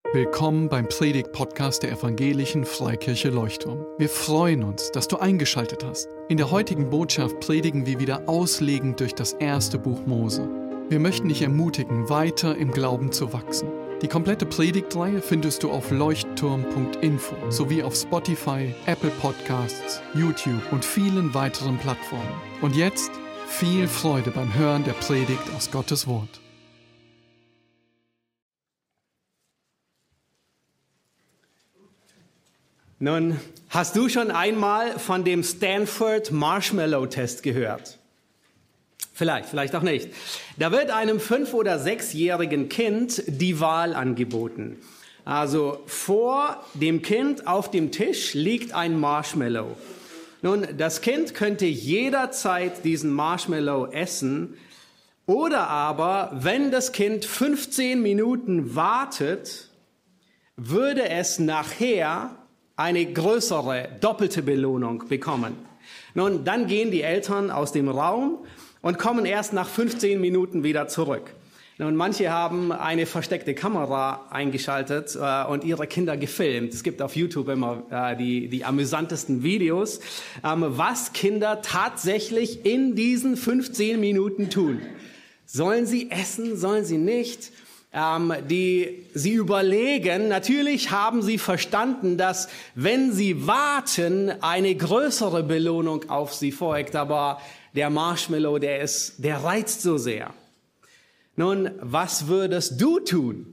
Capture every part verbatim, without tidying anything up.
Willkommen beim Predigt-Podcast der Evangelischen Freikirche Leuchtturm. Wir freuen uns, dass du eingeschaltet hast. In der heutigen Botschaft predigen wir wieder auslegend durch das erste Buch Mose. Wir möchten dich ermutigen, weiter im Glauben zu wachsen. Die komplette Predigtreihe findest du auf leuchtturm punkt info sowie auf Spotify, Apple Podcasts, YouTube und vielen weiteren Plattformen. Und jetzt viel Freude beim Hören der Predigt aus Gottes Wort. Nun, hast du schon einmal von dem Stanford Marshmallow Test gehört? Vielleicht, vielleicht auch nicht. Da wird einem fünf- oder sechsjährigen Kind die Wahl angeboten. Also vor dem Kind auf dem Tisch liegt ein Marshmallow. Nun, das Kind könnte jederzeit diesen Marshmallow essen oder aber, wenn das Kind fünfzehn Minuten wartet, würde es nachher eine größere, doppelte Belohnung bekommen. Nun, dann gehen die Eltern aus dem Raum und kommen erst nach fünfzehn Minuten wieder zurück. Nun, manche haben eine versteckte Kamera eingeschaltet äh, und ihre Kinder gefilmt. Es gibt auf YouTube immer äh, die, die amüsantesten Videos, ähm, was Kinder tatsächlich in diesen fünfzehn Minuten tun. Sollen sie essen, sollen sie nicht? Ähm, die, sie überlegen, natürlich haben sie verstanden, dass wenn sie warten, eine größere Belohnung auf sie folgt, aber der Marshmallow, der ist, der reizt so sehr. Nun, was würdest du tun?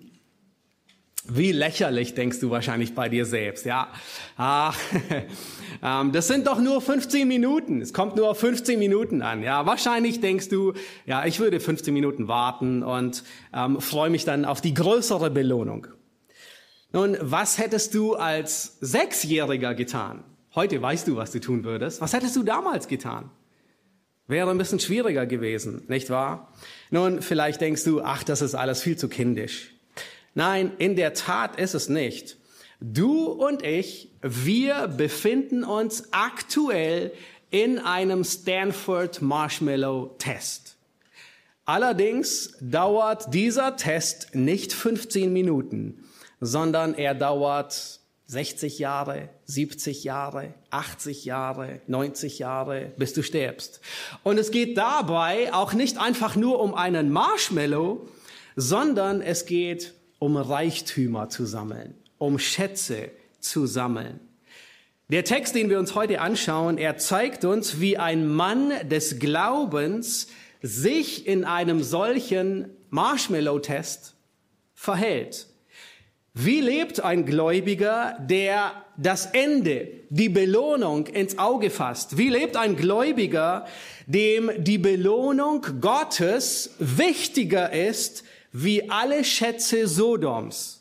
Wie lächerlich denkst du wahrscheinlich bei dir selbst, ja? Ach, ähm, das sind doch nur fünfzehn Minuten. Es kommt nur auf fünfzehn Minuten an, ja? Wahrscheinlich denkst du, ja, ich würde fünfzehn Minuten warten und ähm, freue mich dann auf die größere Belohnung. Nun, was hättest du als Sechsjähriger getan? Heute weißt du, was du tun würdest. Was hättest du damals getan? Wäre ein bisschen schwieriger gewesen, nicht wahr? Nun, vielleicht denkst du, ach, das ist alles viel zu kindisch. Nein, in der Tat ist es nicht. Du und ich, wir befinden uns aktuell in einem Stanford Marshmallow Test. Allerdings dauert dieser Test nicht fünfzehn Minuten, sondern er dauert sechzig Jahre, siebzig Jahre, achtzig Jahre, neunzig Jahre, bis du stirbst. Und es geht dabei auch nicht einfach nur um einen Marshmallow, sondern es geht um Reichtümer zu sammeln, um Schätze zu sammeln. Der Text, den wir uns heute anschauen, er zeigt uns, wie ein Mann des Glaubens sich in einem solchen Marshmallow-Test verhält. Wie lebt ein Gläubiger, der das Ende, die Belohnung ins Auge fasst? Wie lebt ein Gläubiger, dem die Belohnung Gottes wichtiger ist wie alle Schätze Sodoms?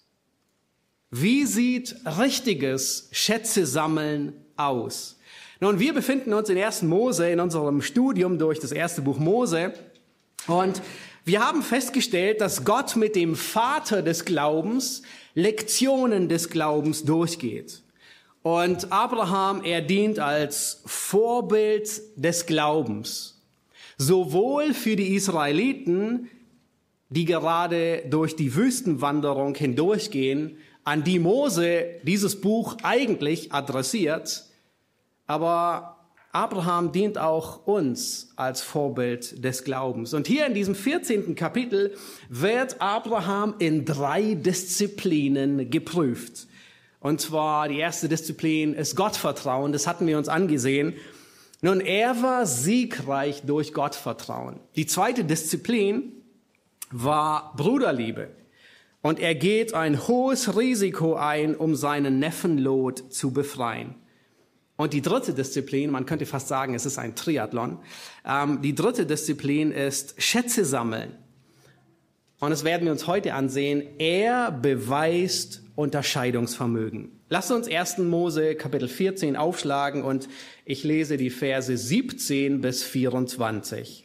Wie sieht richtiges Schätze-Sammeln aus? Nun, wir befinden uns in ersten Mose, in unserem Studium durch das erste Buch Mose. Und wir haben festgestellt, dass Gott mit dem Vater des Glaubens Lektionen des Glaubens durchgeht. Und Abraham, er dient als Vorbild des Glaubens. Sowohl für die Israeliten, die gerade durch die Wüstenwanderung hindurchgehen, an die Mose dieses Buch eigentlich adressiert. Aber Abraham dient auch uns als Vorbild des Glaubens. Und hier in diesem vierzehnten Kapitel wird Abraham in drei Disziplinen geprüft. Und zwar die erste Disziplin ist Gottvertrauen, das hatten wir uns angesehen. Nun, er war siegreich durch Gottvertrauen. Die zweite Disziplin war Bruderliebe. Und er geht ein hohes Risiko ein, um seinen Neffen Lot zu befreien. Und die dritte Disziplin, man könnte fast sagen, es ist ein Triathlon. Ähm, die dritte Disziplin ist Schätze sammeln. Und das werden wir uns heute ansehen. Er beweist Unterscheidungsvermögen. Lasst uns ersten Mose Kapitel vierzehn aufschlagen und ich lese die Verse siebzehn bis vierundzwanzig.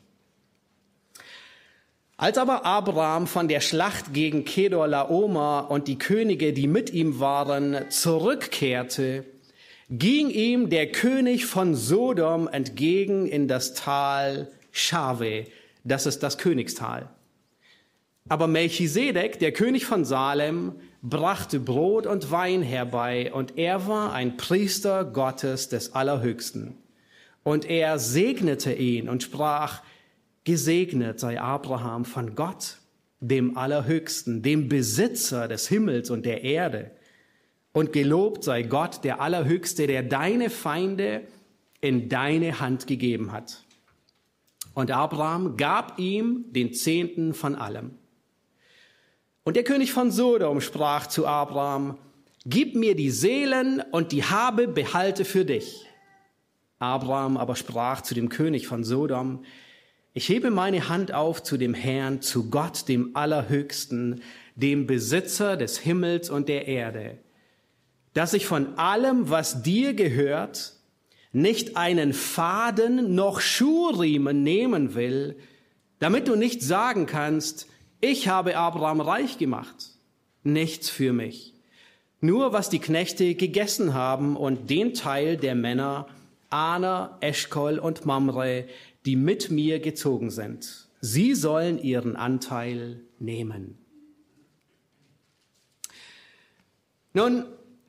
Als aber Abraham von der Schlacht gegen Kedorlaomer und die Könige, die mit ihm waren, zurückkehrte, ging ihm der König von Sodom entgegen in das Tal Schave, das ist das Königstal. Aber Melchisedek, der König von Salem, brachte Brot und Wein herbei, und er war ein Priester Gottes des Allerhöchsten. Und er segnete ihn und sprach: Gesegnet sei Abraham von Gott, dem Allerhöchsten, dem Besitzer des Himmels und der Erde. Und gelobt sei Gott, der Allerhöchste, der deine Feinde in deine Hand gegeben hat. Und Abraham gab ihm den Zehnten von allem. Und der König von Sodom sprach zu Abraham: Gib mir die Seelen und die Habe behalte für dich. Abraham aber sprach zu dem König von Sodom: Ich hebe meine Hand auf zu dem Herrn, zu Gott, dem Allerhöchsten, dem Besitzer des Himmels und der Erde, dass ich von allem, was dir gehört, nicht einen Faden noch Schuhriemen nehmen will, damit du nicht sagen kannst: Ich habe Abraham reich gemacht. Nichts für mich. Nur was die Knechte gegessen haben und den Teil der Männer, Aner, Eschkol und Mamre, die mit mir gezogen sind. Sie sollen ihren Anteil nehmen. Nun,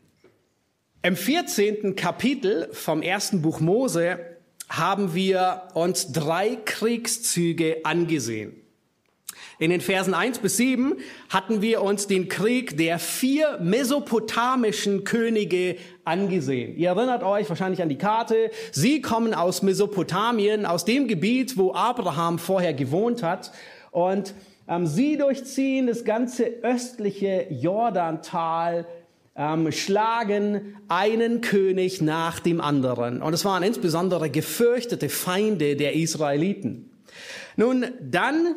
im vierzehnten Kapitel vom ersten Buch Mose haben wir uns drei Kriegszüge angesehen. In den Versen eins bis sieben hatten wir uns den Krieg der vier mesopotamischen Könige angesehen. Ihr erinnert euch wahrscheinlich an die Karte. Sie kommen aus Mesopotamien, aus dem Gebiet, wo Abraham vorher gewohnt hat. Und ähm, sie durchziehen das ganze östliche Jordantal, ähm, schlagen einen König nach dem anderen. Und es waren insbesondere gefürchtete Feinde der Israeliten. Nun, dann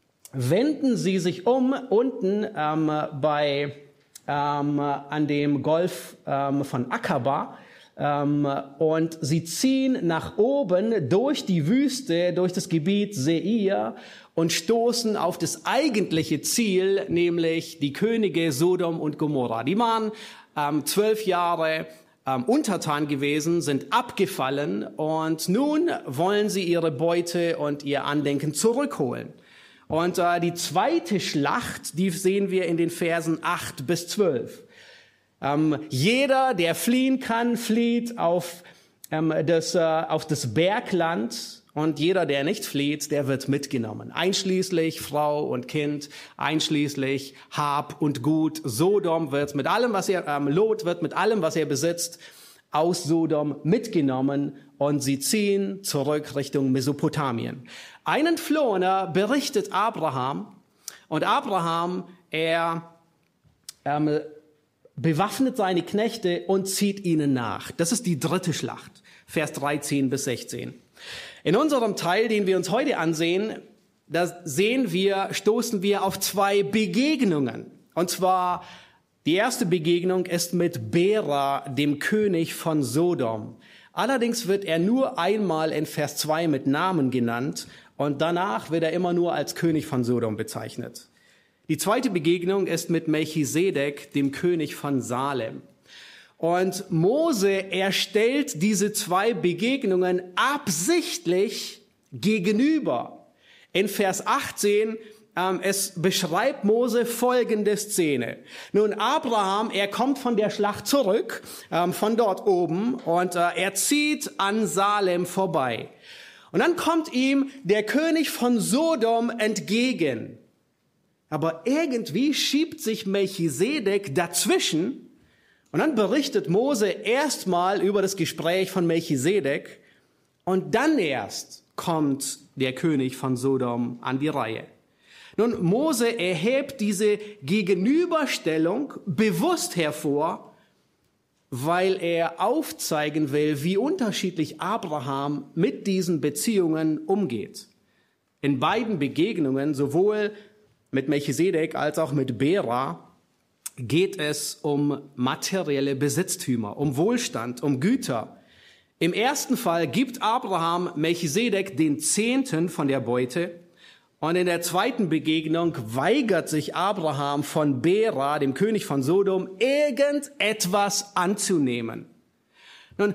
wenden sie sich um unten ähm, bei ähm, an dem Golf ähm, von Akaba ähm, und sie ziehen nach oben durch die Wüste, durch das Gebiet Seir und stoßen auf das eigentliche Ziel, nämlich die Könige Sodom und Gomorra. Die waren ähm, zwölf Jahre ähm, untertan gewesen, sind abgefallen und nun wollen sie ihre Beute und ihr Andenken zurückholen. Und äh, die zweite Schlacht, die sehen wir in den Versen acht bis zwölf. Ähm, jeder, der fliehen kann, flieht auf, ähm, das, äh, auf das Bergland, und jeder, der nicht flieht, der wird mitgenommen. Einschließlich Frau und Kind, einschließlich Hab und Gut. Sodom wird mit allem, was er, ähm, Lot wird mit allem, was er besitzt, aus Sodom mitgenommen, und sie ziehen zurück Richtung Mesopotamien. Ein Entflohener berichtet Abraham, und Abraham, er ähm, bewaffnet seine Knechte und zieht ihnen nach. Das ist die dritte Schlacht, Vers dreizehn bis sechzehn. In unserem Teil, den wir uns heute ansehen, da sehen wir, stoßen wir auf zwei Begegnungen. Und zwar, die erste Begegnung ist mit Bera, dem König von Sodom. Allerdings wird er nur einmal in Vers zwei mit Namen genannt und danach wird er immer nur als König von Sodom bezeichnet. Die zweite Begegnung ist mit Melchisedek, dem König von Salem. Und Mose, er stellt diese zwei Begegnungen absichtlich gegenüber. In Vers achtzehn, ähm, es beschreibt Mose folgende Szene. Nun, Abraham, er kommt von der Schlacht zurück, ähm, von dort oben, und äh, er zieht an Salem vorbei. Und dann kommt ihm der König von Sodom entgegen. Aber irgendwie schiebt sich Melchisedek dazwischen. Und dann berichtet Mose erstmal über das Gespräch von Melchisedek und dann erst kommt der König von Sodom an die Reihe. Nun, Mose erhebt diese Gegenüberstellung bewusst hervor, weil er aufzeigen will, wie unterschiedlich Abraham mit diesen Beziehungen umgeht. In beiden Begegnungen, sowohl mit Melchisedek als auch mit Bera, geht es um materielle Besitztümer, um Wohlstand, um Güter. Im ersten Fall gibt Abraham Melchisedek den Zehnten von der Beute, und in der zweiten Begegnung weigert sich Abraham von Bera, dem König von Sodom, irgendetwas anzunehmen. Nun,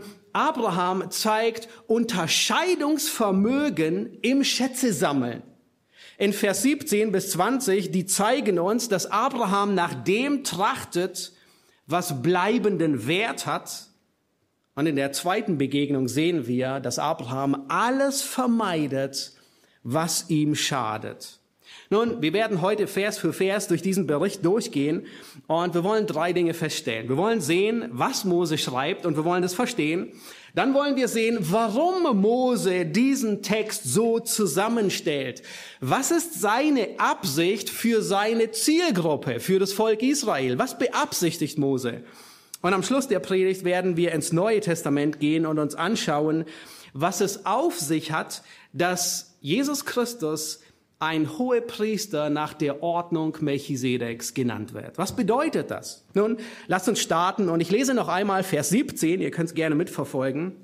Abraham zeigt Unterscheidungsvermögen im Schätzesammeln. in Vers siebzehn bis zwanzig, die zeigen uns, dass Abraham nach dem trachtet, was bleibenden Wert hat. Und in der zweiten Begegnung sehen wir, dass Abraham alles vermeidet, was ihm schadet. Nun, wir werden heute Vers für Vers durch diesen Bericht durchgehen und wir wollen drei Dinge feststellen. Wir wollen sehen, was Mose schreibt und wir wollen das verstehen. Dann wollen wir sehen, warum Mose diesen Text so zusammenstellt. Was ist seine Absicht für seine Zielgruppe, für das Volk Israel? Was beabsichtigt Mose? Und am Schluss der Predigt werden wir ins Neue Testament gehen und uns anschauen, was es auf sich hat, dass Jesus Christus ein Hohepriester nach der Ordnung Melchisedeks genannt wird. Was bedeutet das? Nun, lasst uns starten und ich lese noch einmal Vers siebzehn, ihr könnt es gerne mitverfolgen.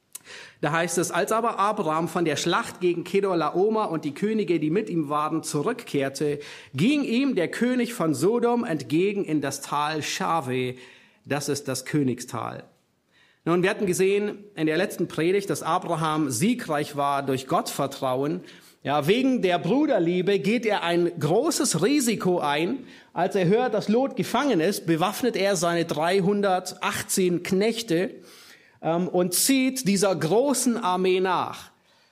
Da heißt es, als aber Abraham von der Schlacht gegen Kedorlaomer und die Könige, die mit ihm waren, zurückkehrte, ging ihm der König von Sodom entgegen in das Tal Schave, das ist das Königstal. Nun, wir hatten gesehen in der letzten Predigt, dass Abraham siegreich war durch Gottvertrauen. Ja, wegen der Bruderliebe geht er ein großes Risiko ein. Als er hört, dass Lot gefangen ist, bewaffnet er seine dreihundertachtzehn Knechte ähm, und zieht dieser großen Armee nach.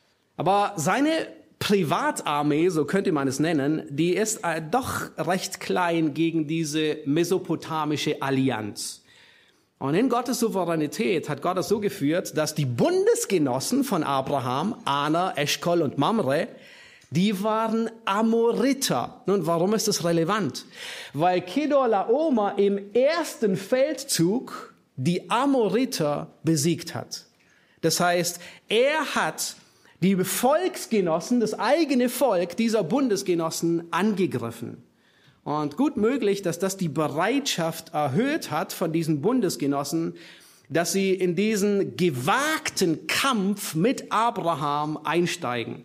Aber seine Privatarmee, so könnte man es nennen, die ist äh, doch recht klein gegen diese mesopotamische Allianz. Und in Gottes Souveränität hat Gott es so geführt, dass die Bundesgenossen von Abraham, Aner, Eschkol und Mamre, die waren Amoriter. Nun, warum ist das relevant? Weil Kedorlaomer im ersten Feldzug die Amoriter besiegt hat. Das heißt, er hat die Volksgenossen, das eigene Volk dieser Bundesgenossen angegriffen. Und gut möglich, dass das die Bereitschaft erhöht hat von diesen Bundesgenossen, dass sie in diesen gewagten Kampf mit Abraham einsteigen.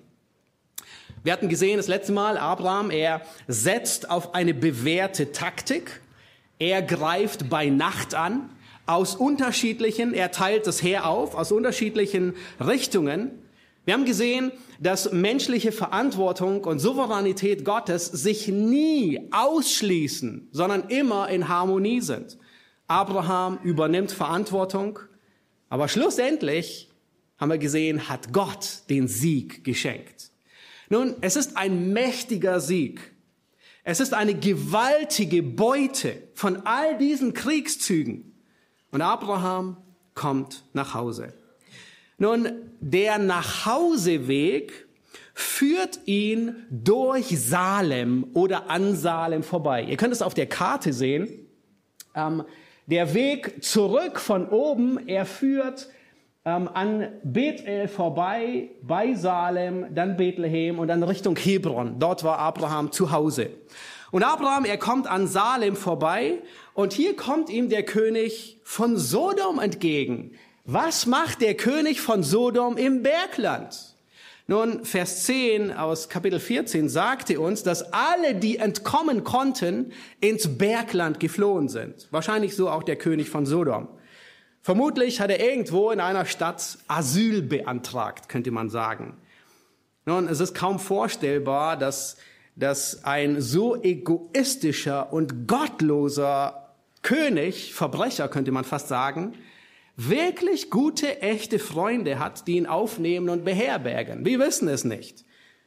Wir hatten gesehen das letzte Mal, Abraham, er setzt auf eine bewährte Taktik. Er greift bei Nacht an, aus unterschiedlichen, er teilt das Heer auf, aus unterschiedlichen Richtungen. Wir haben gesehen, dass menschliche Verantwortung und Souveränität Gottes sich nie ausschließen, sondern immer in Harmonie sind. Abraham übernimmt Verantwortung, aber schlussendlich, haben wir gesehen, hat Gott den Sieg geschenkt. Nun, es ist ein mächtiger Sieg. Es ist eine gewaltige Beute von all diesen Kriegszügen. Und Abraham kommt nach Hause. Nun, der Nachhauseweg führt ihn durch Salem oder an Salem vorbei. Ihr könnt es auf der Karte sehen. Ähm, der Weg zurück von oben, er führt ähm, an Bethel vorbei, bei Salem, dann Bethlehem und dann Richtung Hebron. Dort war Abraham zu Hause. Und Abraham, er kommt an Salem vorbei und hier kommt ihm der König von Sodom entgegen. Was macht der König von Sodom im Bergland? Nun, Vers zehn aus Kapitel vierzehn sagte uns, dass alle, die entkommen konnten, ins Bergland geflohen sind. Wahrscheinlich so auch der König von Sodom. Vermutlich hat er irgendwo in einer Stadt Asyl beantragt, könnte man sagen. Nun, es ist kaum vorstellbar, dass, dass ein so egoistischer und gottloser König, Verbrecher könnte man fast sagen, wirklich gute, echte Freunde hat, die ihn aufnehmen und beherbergen. Wir wissen es nicht.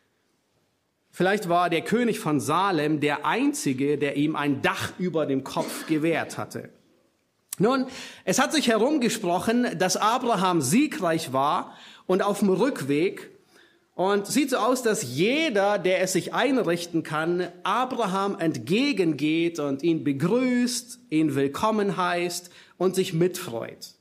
Vielleicht war der König von Salem der Einzige, der ihm ein Dach über dem Kopf gewährt hatte. Nun, es hat sich herumgesprochen, dass Abraham siegreich war und auf dem Rückweg. Und sieht so aus, dass jeder, der es sich einrichten kann, Abraham entgegengeht und ihn begrüßt, ihn willkommen heißt und sich mitfreut.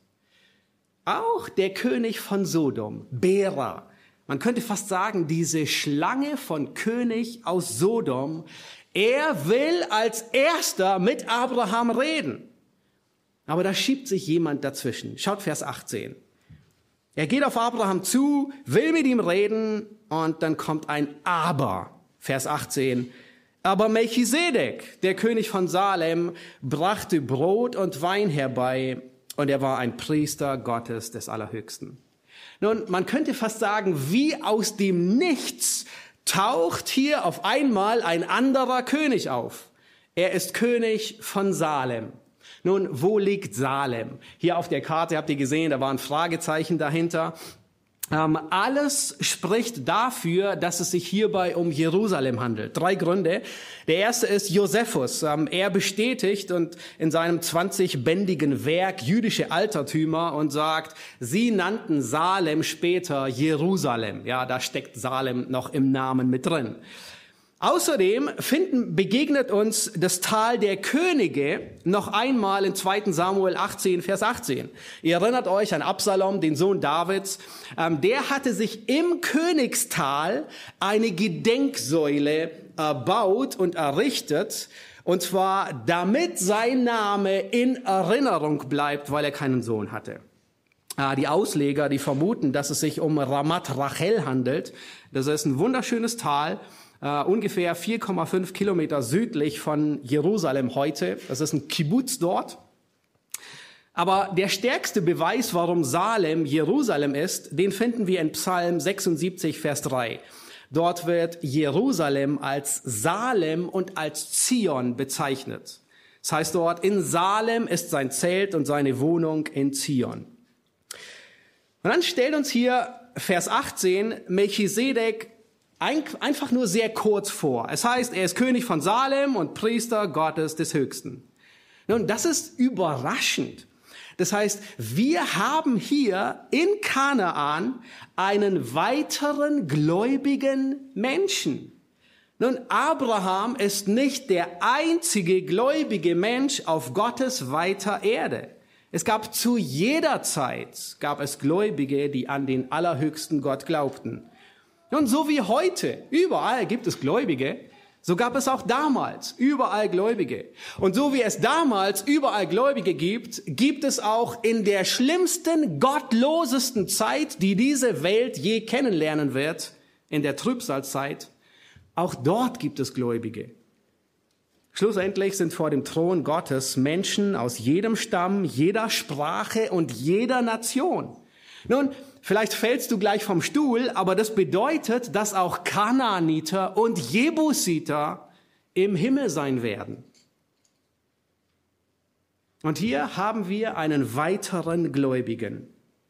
Auch der König von Sodom, Bera, man könnte fast sagen, diese Schlange von König aus Sodom, er will als erster mit Abraham reden. Aber da schiebt sich jemand dazwischen. Schaut Vers achtzehn. Er geht auf Abraham zu, will mit ihm reden und dann kommt ein Aber. Vers achtzehn. Aber Melchisedek, der König von Salem, brachte Brot und Wein herbei. Und er war ein Priester Gottes des Allerhöchsten. Nun, man könnte fast sagen, wie aus dem Nichts taucht hier auf einmal ein anderer König auf. Er ist König von Salem. Nun, wo liegt Salem? Hier auf der Karte habt ihr gesehen, da war ein Fragezeichen dahinter. Ähm, alles spricht dafür, dass es sich hierbei um Jerusalem handelt. Drei Gründe. Der erste ist Josephus. Ähm, er bestätigt und in seinem zwanzigbändigen Werk jüdische Altertümer und sagt, sie nannten Salem später Jerusalem. Ja, da steckt Salem noch im Namen mit drin. Außerdem finden, begegnet uns das Tal der Könige noch einmal in zweiten Samuel achtzehn, Vers achtzehn. Ihr erinnert euch an Absalom, den Sohn Davids. Ähm, der hatte sich im Königstal eine Gedenksäule erbaut und errichtet. Und zwar, damit sein Name in Erinnerung bleibt, weil er keinen Sohn hatte. Äh, die Ausleger, die vermuten, dass es sich um Ramat Rachel handelt. Das ist ein wunderschönes Tal. Uh, ungefähr vier Komma fünf Kilometer südlich von Jerusalem heute. Das ist ein Kibbutz dort. Aber der stärkste Beweis, warum Salem Jerusalem ist, den finden wir in Psalm sechsundsiebzig, Vers drei. Dort wird Jerusalem als Salem und als Zion bezeichnet. Das heißt dort, in Salem ist sein Zelt und seine Wohnung in Zion. Und dann stellt uns hier Vers achtzehn Melchisedek einfach nur sehr kurz vor. Es heißt, er ist König von Salem und Priester Gottes des Höchsten. Nun, das ist überraschend. Das heißt, wir haben hier in Kanaan einen weiteren gläubigen Menschen. Nun, Abraham ist nicht der einzige gläubige Mensch auf Gottes weiter Erde. Es gab zu jeder Zeit, gab es Gläubige, die an den allerhöchsten Gott glaubten. Und so wie heute, überall gibt es Gläubige, so gab es auch damals überall Gläubige. Und so wie es damals überall Gläubige gibt, gibt es auch in der schlimmsten, gottlosesten Zeit, die diese Welt je kennenlernen wird, in der Trübsalzeit, auch dort gibt es Gläubige. Schlussendlich sind vor dem Thron Gottes Menschen aus jedem Stamm, jeder Sprache und jeder Nation. Nun, vielleicht fällst du gleich vom Stuhl, aber das bedeutet, dass auch Kanaaniter und Jebusiter im Himmel sein werden. Und hier haben wir einen weiteren Gläubigen,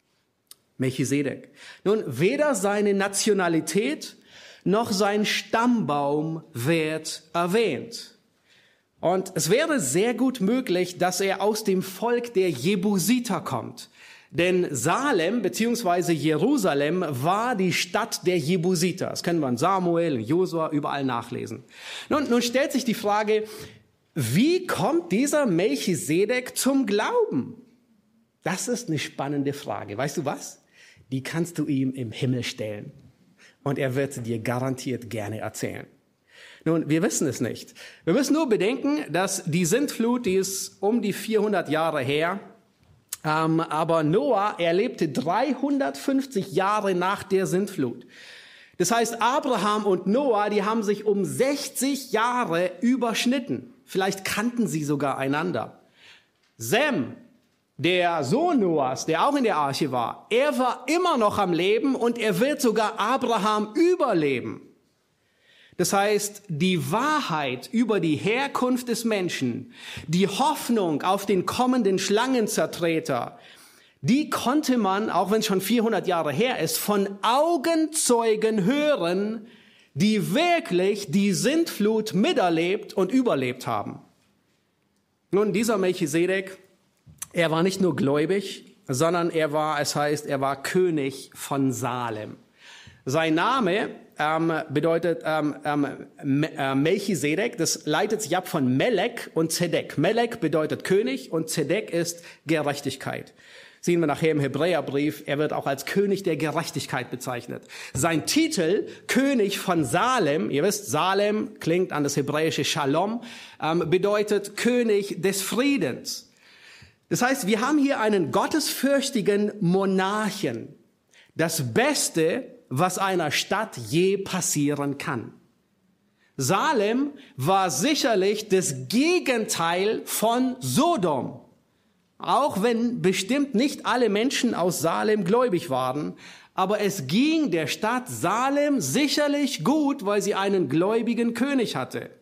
Melchisedek. Nun, weder seine Nationalität noch sein Stammbaum wird erwähnt. Und es wäre sehr gut möglich, dass er aus dem Volk der Jebusiter kommt. Denn Salem bzw. Jerusalem war die Stadt der Jebusiter. Das können wir in Samuel, in Josua, überall nachlesen. Nun, nun stellt sich die Frage, wie kommt dieser Melchisedek zum Glauben? Das ist eine spannende Frage. Weißt du was? Die kannst du ihm im Himmel stellen. Und er wird sie dir garantiert gerne erzählen. Nun, wir wissen es nicht. Wir müssen nur bedenken, dass die Sintflut, die ist um die vierhundert Jahre her, Ähm, aber Noah, er lebte dreihundertfünfzig Jahre nach der Sintflut. Das heißt, Abraham und Noah, die haben sich um sechzig Jahre überschnitten. Vielleicht kannten sie sogar einander. Sem, der Sohn Noahs, der auch in der Arche war, er war immer noch am Leben und er wird sogar Abraham überleben. Das heißt, die Wahrheit über die Herkunft des Menschen, die Hoffnung auf den kommenden Schlangenzertreter, die konnte man, auch wenn es schon vierhundert Jahre her ist, von Augenzeugen hören, die wirklich die Sintflut miterlebt und überlebt haben. Nun, dieser Melchisedek, er war nicht nur gläubig, sondern er war, es heißt, er war König von Salem. Sein Name ähm, bedeutet ähm, ähm, äh, Melchisedek, das leitet sich ab von Melek und Zedek. Melek bedeutet König und Zedek ist Gerechtigkeit. Sehen wir nachher im Hebräerbrief, er wird auch als König der Gerechtigkeit bezeichnet. Sein Titel, König von Salem, ihr wisst, Salem klingt an das hebräische Shalom, ähm, bedeutet König des Friedens. Das heißt, wir haben hier einen gottesfürchtigen Monarchen. Das Beste, was einer Stadt je passieren kann. Salem war sicherlich das Gegenteil von Sodom. auch wenn bestimmt nicht alle Menschen aus Salem gläubig waren, aber es ging der Stadt Salem sicherlich gut, weil sie einen gläubigen König hatte.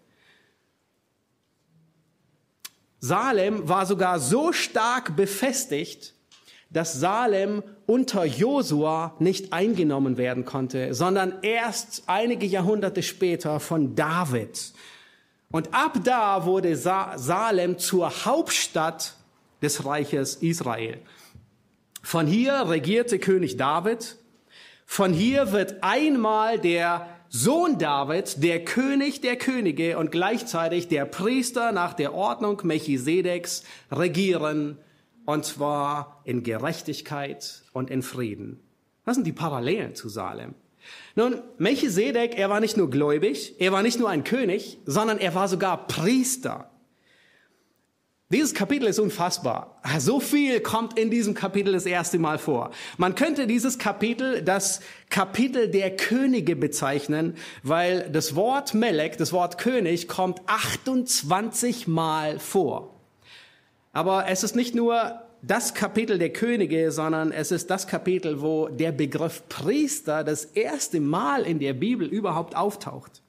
Salem war sogar so stark befestigt, dass Salem unter Josua nicht eingenommen werden konnte, sondern erst einige Jahrhunderte später von David. Und ab da wurde Sa- Salem zur Hauptstadt des Reiches Israel. Von hier regierte König David. Von hier wird einmal der Sohn David, der König der Könige und gleichzeitig der Priester nach der Ordnung Melchisedeks regieren, und zwar in Gerechtigkeit und in Frieden. Das sind die Parallelen zu Salem. Nun, Melchisedek, er war nicht nur gläubig, er war nicht nur ein König, sondern er war sogar Priester. Dieses Kapitel ist unfassbar. So viel kommt in diesem Kapitel das erste Mal vor. Man könnte dieses Kapitel das Kapitel der Könige bezeichnen, weil das Wort Melek, das Wort König, kommt achtundzwanzig Mal vor. Aber es ist nicht nur das Kapitel der Könige, sondern es ist das Kapitel, wo der Begriff Priester das erste Mal in der Bibel überhaupt auftaucht.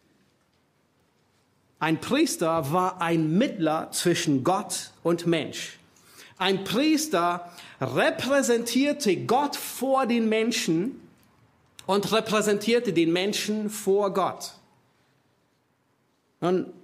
Ein Priester war ein Mittler zwischen Gott und Mensch. Ein Priester repräsentierte Gott vor den Menschen und repräsentierte den Menschen vor Gott. Und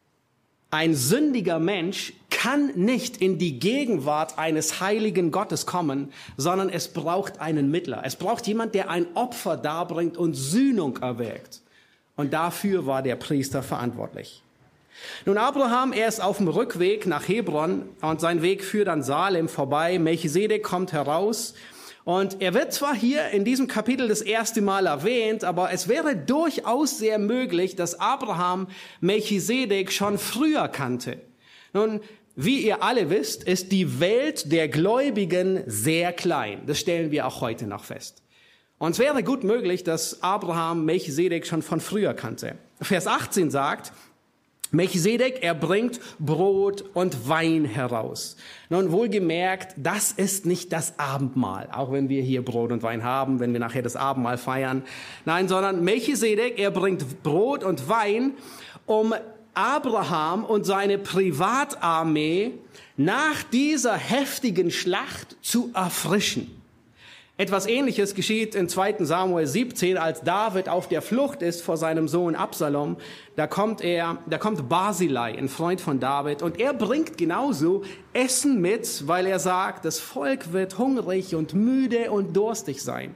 ein sündiger Mensch kann nicht in die Gegenwart eines heiligen Gottes kommen, sondern es braucht einen Mittler. Es braucht jemand, der ein Opfer darbringt und Sühnung erwirkt. Und dafür war der Priester verantwortlich. Nun, Abraham, er ist auf dem Rückweg nach Hebron und sein Weg führt an Salem vorbei. Melchisedek kommt heraus und er wird zwar hier in diesem Kapitel das erste Mal erwähnt, aber es wäre durchaus sehr möglich, dass Abraham Melchisedek schon früher kannte. Nun, wie ihr alle wisst, ist die Welt der Gläubigen sehr klein. Das stellen wir auch heute noch fest. Und es wäre gut möglich, dass Abraham Melchisedek schon von früher kannte. Vers achtzehn sagt, Melchisedek, er bringt Brot und Wein heraus. Nun, wohlgemerkt, das ist nicht das Abendmahl, auch wenn wir hier Brot und Wein haben, wenn wir nachher das Abendmahl feiern. Nein, sondern Melchisedek, er bringt Brot und Wein, um Abraham und seine Privatarmee nach dieser heftigen Schlacht zu erfrischen. Etwas Ähnliches geschieht in zweiten Samuel siebzehn, als David auf der Flucht ist vor seinem Sohn Absalom. Da kommt er, da kommt Barzillai, ein Freund von David, und er bringt genauso Essen mit, weil er sagt, das Volk wird hungrig und müde und durstig sein.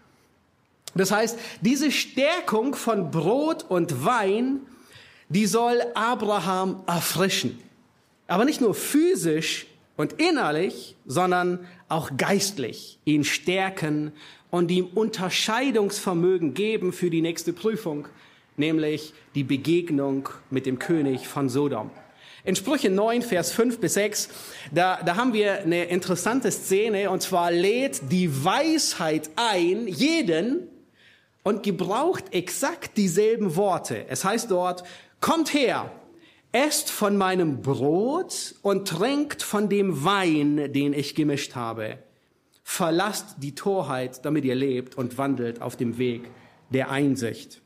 Das heißt, diese Stärkung von Brot und Wein, die soll Abraham erfrischen. Aber nicht nur physisch und innerlich, sondern auch geistlich ihn stärken und ihm Unterscheidungsvermögen geben für die nächste Prüfung, nämlich die Begegnung mit dem König von Sodom. In Sprüche neun, Vers fünf bis sechs, da, da haben wir eine interessante Szene, und zwar lädt die Weisheit ein, jeden, und gebraucht exakt dieselben Worte. Es heißt dort, kommt her, esst von meinem Brot und trinkt von dem Wein, den ich gemischt habe. Verlasst die Torheit, damit ihr lebt, und wandelt auf dem Weg der Einsicht.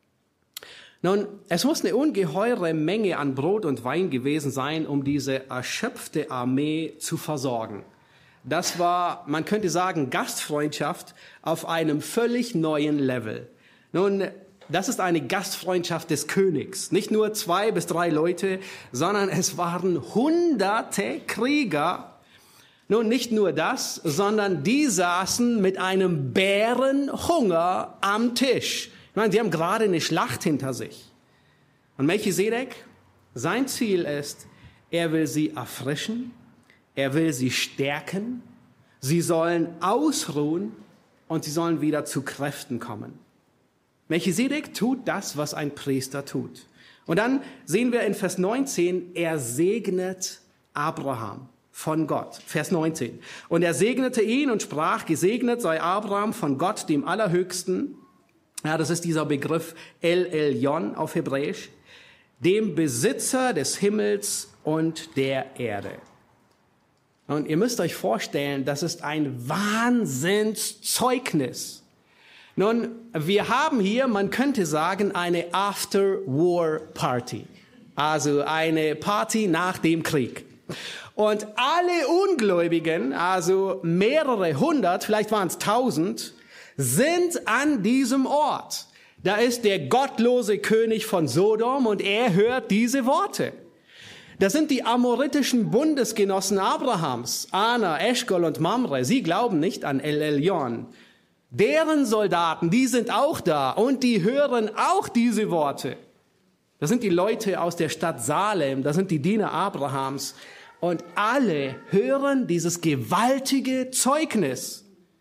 Nun, es muss eine ungeheure Menge an Brot und Wein gewesen sein, um diese erschöpfte Armee zu versorgen. Das war, man könnte sagen, Gastfreundschaft auf einem völlig neuen Level. Nun, das ist eine Gastfreundschaft des Königs. Nicht nur zwei bis drei Leute, sondern es waren hunderte Krieger. Nun, nicht nur das, sondern die saßen mit einem Bärenhunger am Tisch. Ich meine, sie haben gerade eine Schlacht hinter sich. Und Melchisedek, sein Ziel ist, er will sie erfrischen, er will sie stärken, sie sollen ausruhen und sie sollen wieder zu Kräften kommen. Melchisedek tut das, was ein Priester tut. Und dann sehen wir in Vers neunzehn, er segnet Abraham von Gott. Vers neunzehn. Und er segnete ihn und sprach, gesegnet sei Abraham von Gott, dem Allerhöchsten. Ja, das ist dieser Begriff El Elyon auf Hebräisch, dem Besitzer des Himmels und der Erde. Und ihr müsst euch vorstellen, das ist ein Wahnsinnszeugnis. Nun, wir haben hier, man könnte sagen, eine After-War-Party. Also eine Party nach dem Krieg. Und alle Ungläubigen, also mehrere hundert, vielleicht waren es tausend, sind an diesem Ort. Da ist der gottlose König von Sodom und er hört diese Worte. Das sind die amoritischen Bundesgenossen Abrahams, Ana, Eschkol und Mamre. Sie glauben nicht an El Elyon. Deren Soldaten, die sind auch da und die hören auch diese Worte. Das sind die Leute aus der Stadt Salem, das sind die Diener Abrahams. Und alle hören dieses gewaltige Zeugnis.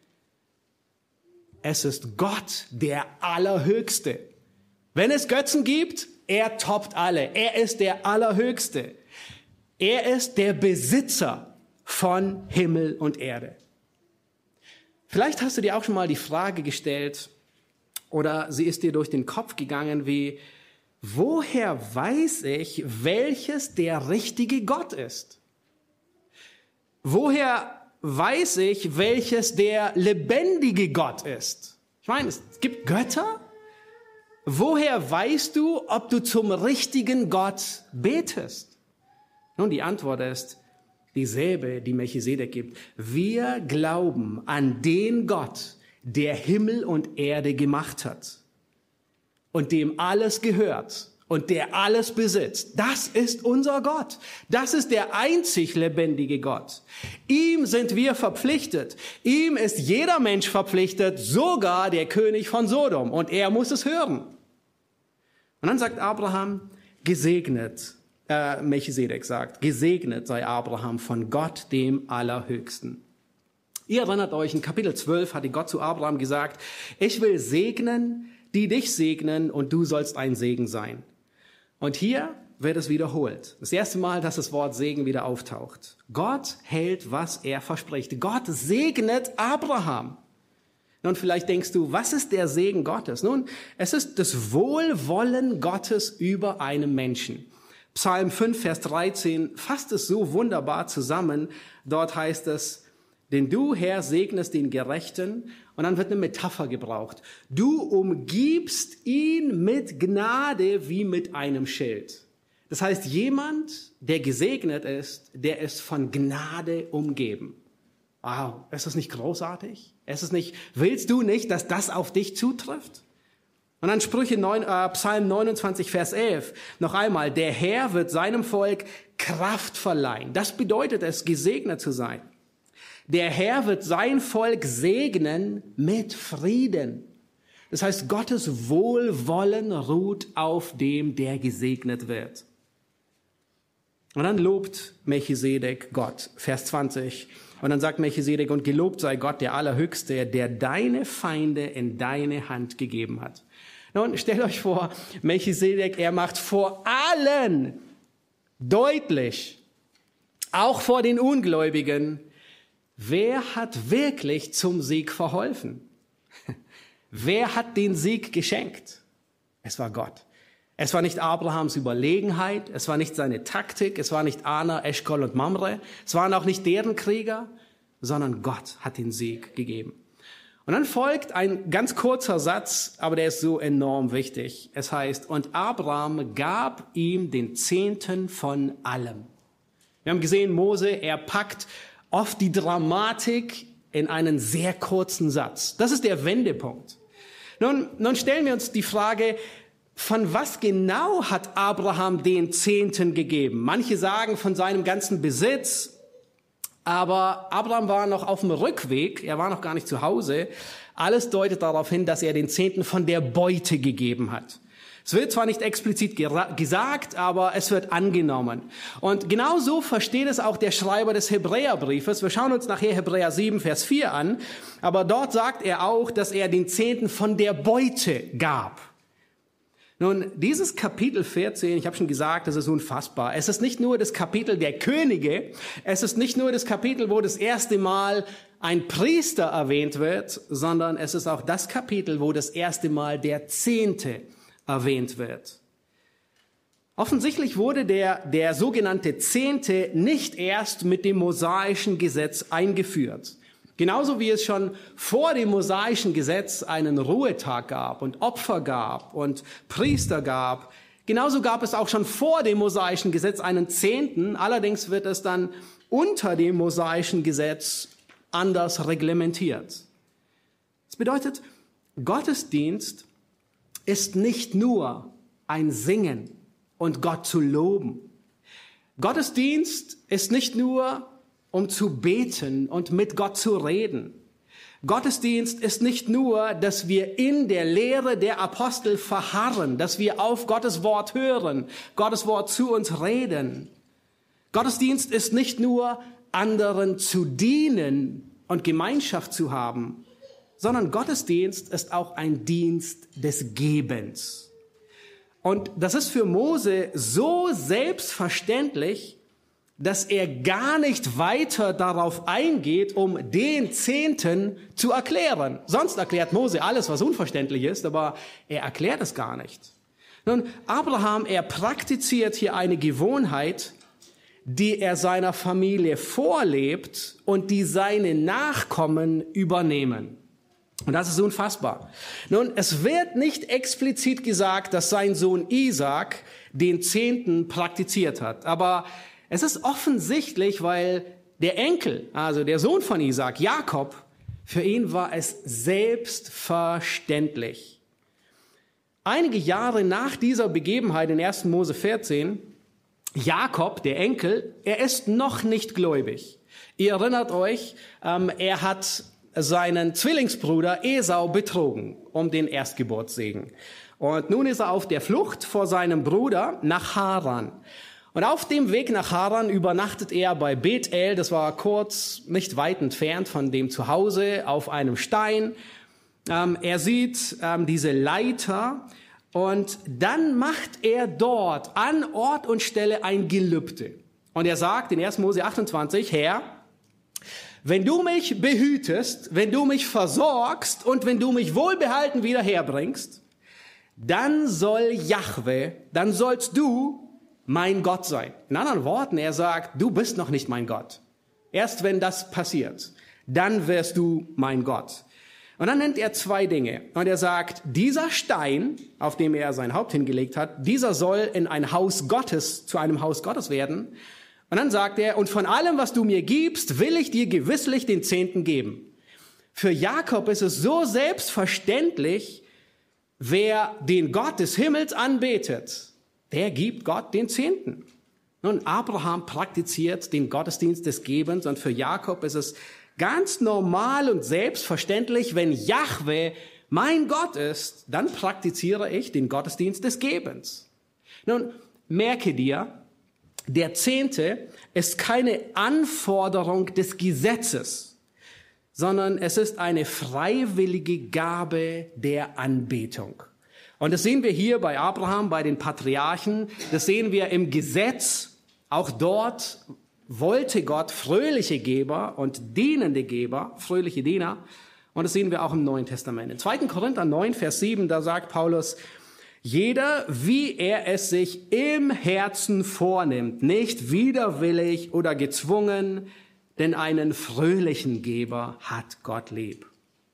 Es ist Gott, der Allerhöchste. Wenn es Götzen gibt, er toppt alle. Er ist der Allerhöchste. Er ist der Besitzer von Himmel und Erde. Vielleicht hast du dir auch schon mal die Frage gestellt oder sie ist dir durch den Kopf gegangen wie, woher weiß ich, welches der richtige Gott ist? Woher weiß ich, welches der lebendige Gott ist? Ich meine, es gibt Götter. Woher weißt du, ob du zum richtigen Gott betest? Nun, die Antwort ist dieselbe, die Melchisedek gibt. Wir glauben an den Gott, der Himmel und Erde gemacht hat und dem alles gehört und der alles besitzt. Das ist unser Gott. Das ist der einzig lebendige Gott. Ihm sind wir verpflichtet. Ihm ist jeder Mensch verpflichtet, sogar der König von Sodom. Und er muss es hören. Und dann sagt Abraham, gesegnet, äh, Melchisedek sagt, gesegnet sei Abraham von Gott, dem Allerhöchsten. Ihr erinnert euch, in Kapitel zwölf hatte Gott zu Abraham gesagt, ich will segnen, die dich segnen und du sollst ein Segen sein. Und hier wird es wiederholt. Das erste Mal, dass das Wort Segen wieder auftaucht. Gott hält, was er verspricht. Gott segnet Abraham. Nun, vielleicht denkst du, was ist der Segen Gottes? Nun, es ist das Wohlwollen Gottes über einem Menschen. Psalm fünf, Vers dreizehn fasst es so wunderbar zusammen. Dort heißt es, denn du, Herr, segnest den Gerechten. Und dann wird eine Metapher gebraucht. Du umgibst ihn mit Gnade wie mit einem Schild. Das heißt, jemand, der gesegnet ist, der ist von Gnade umgeben. Wow, ist das nicht großartig? Ist es nicht, willst du nicht, dass das auf dich zutrifft? Und dann Sprüche neun, äh, Psalm neunundzwanzig, Vers elf. Noch einmal, der Herr wird seinem Volk Kraft verleihen. Das bedeutet es, gesegnet zu sein. Der Herr wird sein Volk segnen mit Frieden. Das heißt, Gottes Wohlwollen ruht auf dem, der gesegnet wird. Und dann lobt Melchisedek Gott, Vers zwanzig. Und dann sagt Melchisedek, und gelobt sei Gott, der Allerhöchste, der deine Feinde in deine Hand gegeben hat. Nun, stellt euch vor, Melchisedek, er macht vor allen deutlich, auch vor den Ungläubigen, wer hat wirklich zum Sieg verholfen? Wer hat den Sieg geschenkt? Es war Gott. Es war nicht Abrahams Überlegenheit, es war nicht seine Taktik, es war nicht Ana, Eschkol und Mamre, es waren auch nicht deren Krieger, sondern Gott hat den Sieg gegeben. Und dann folgt ein ganz kurzer Satz, aber der ist so enorm wichtig. Es heißt, und Abraham gab ihm den Zehnten von allem. Wir haben gesehen, Mose, er packt oft die Dramatik in einen sehr kurzen Satz. Das ist der Wendepunkt. Nun, nun stellen wir uns die Frage, von was genau hat Abraham den Zehnten gegeben? Manche sagen von seinem ganzen Besitz, aber Abraham war noch auf dem Rückweg, er war noch gar nicht zu Hause. Alles deutet darauf hin, dass er den Zehnten von der Beute gegeben hat. Es wird zwar nicht explizit gesagt, aber es wird angenommen. Und genau so versteht es auch der Schreiber des Hebräerbriefes. Wir schauen uns nachher Hebräer sieben, Vers vier an. Aber dort sagt er auch, dass er den Zehnten von der Beute gab. Nun, dieses Kapitel vierzehn, ich habe schon gesagt, das ist unfassbar. Es ist nicht nur das Kapitel der Könige, es ist nicht nur das Kapitel, wo das erste Mal ein Priester erwähnt wird, sondern es ist auch das Kapitel, wo das erste Mal der Zehnte erwähnt wird. Offensichtlich wurde der, der sogenannte Zehnte nicht erst mit dem mosaischen Gesetz eingeführt. Genauso wie es schon vor dem mosaischen Gesetz einen Ruhetag gab und Opfer gab und Priester gab, genauso gab es auch schon vor dem mosaischen Gesetz einen Zehnten. Allerdings wird es dann unter dem mosaischen Gesetz anders reglementiert. Das bedeutet, Gottesdienst ist nicht nur ein Singen und Gott zu loben. Gottesdienst ist nicht nur, um zu beten und mit Gott zu reden. Gottesdienst ist nicht nur, dass wir in der Lehre der Apostel verharren, dass wir auf Gottes Wort hören, Gottes Wort zu uns reden. Gottesdienst ist nicht nur, anderen zu dienen und Gemeinschaft zu haben, sondern Gottesdienst ist auch ein Dienst des Gebens. Und das ist für Mose so selbstverständlich, dass er gar nicht weiter darauf eingeht, um den Zehnten zu erklären. Sonst erklärt Mose alles, was unverständlich ist, aber er erklärt es gar nicht. Nun, Abraham, er praktiziert hier eine Gewohnheit, die er seiner Familie vorlebt und die seine Nachkommen übernehmen. Und das ist unfassbar. Nun, es wird nicht explizit gesagt, dass sein Sohn Isaac den Zehnten praktiziert hat, aber es ist offensichtlich, weil der Enkel, also der Sohn von Isaac, Jakob, für ihn war es selbstverständlich. Einige Jahre nach dieser Begebenheit in ersten Mose vierzehn, Jakob, der Enkel, er ist noch nicht gläubig. Ihr erinnert euch, ähm, er hat seinen Zwillingsbruder Esau betrogen um den Erstgeburtssegen. Und nun ist er auf der Flucht vor seinem Bruder nach Haran. Und auf dem Weg nach Haran übernachtet er bei Bethel, das war kurz, nicht weit entfernt von dem Zuhause, auf einem Stein. Ähm, er sieht ähm, diese Leiter und dann macht er dort an Ort und Stelle ein Gelübde. Und er sagt in ersten Mose achtundzwanzig, Herr, wenn du mich behütest, wenn du mich versorgst und wenn du mich wohlbehalten wieder herbringst, dann soll Jahwe, dann sollst du mein Gott sein. In anderen Worten, er sagt, du bist noch nicht mein Gott. Erst wenn das passiert, dann wirst du mein Gott. Und dann nennt er zwei Dinge. Und er sagt, dieser Stein, auf dem er sein Haupt hingelegt hat, dieser soll in ein Haus Gottes, zu einem Haus Gottes werden. Und dann sagt er, und von allem, was du mir gibst, will ich dir gewisslich den Zehnten geben. Für Jakob ist es so selbstverständlich, wer den Gott des Himmels anbetet, der gibt Gott den Zehnten. Nun, Abraham praktiziert den Gottesdienst des Gebens und für Jakob ist es ganz normal und selbstverständlich, wenn Jahwe mein Gott ist, dann praktiziere ich den Gottesdienst des Gebens. Nun, merke dir, der Zehnte ist keine Anforderung des Gesetzes, sondern es ist eine freiwillige Gabe der Anbetung. Und das sehen wir hier bei Abraham, bei den Patriarchen, das sehen wir im Gesetz. Auch dort wollte Gott fröhliche Geber und dienende Geber, fröhliche Diener. Und das sehen wir auch im Neuen Testament. In zweiten Korinther neun, Vers sieben, da sagt Paulus, jeder, wie er es sich im Herzen vornimmt, nicht widerwillig oder gezwungen, denn einen fröhlichen Geber hat Gott lieb.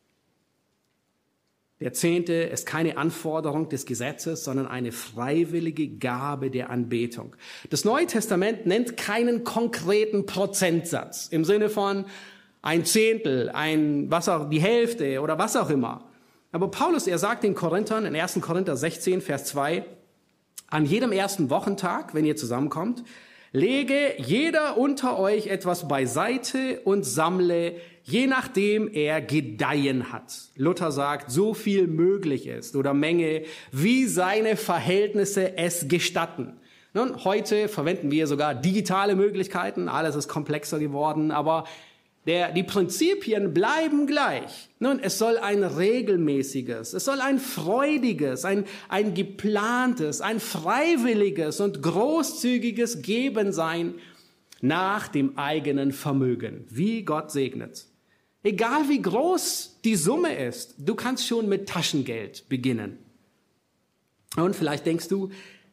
Der Zehnte ist keine Anforderung des Gesetzes, sondern eine freiwillige Gabe der Anbetung. Das Neue Testament nennt keinen konkreten Prozentsatz im Sinne von ein Zehntel, ein, was auch, die Hälfte oder was auch immer. Aber Paulus, er sagt den Korinthern in ersten Korinther sechzehn, Vers zwei, an jedem ersten Wochentag, wenn ihr zusammenkommt, lege jeder unter euch etwas beiseite und sammle, je nachdem er Gedeihen hat. Luther sagt, so viel möglich ist oder Menge, wie seine Verhältnisse es gestatten. Nun, heute verwenden wir sogar digitale Möglichkeiten, alles ist komplexer geworden, aber der, die Prinzipien bleiben gleich. Nun, es soll ein regelmäßiges, es soll ein freudiges, ein, ein geplantes, ein freiwilliges und großzügiges Geben sein nach dem eigenen Vermögen, wie Gott segnet. Egal wie groß die Summe ist, du kannst schon mit Taschengeld beginnen. Und vielleicht denkst du,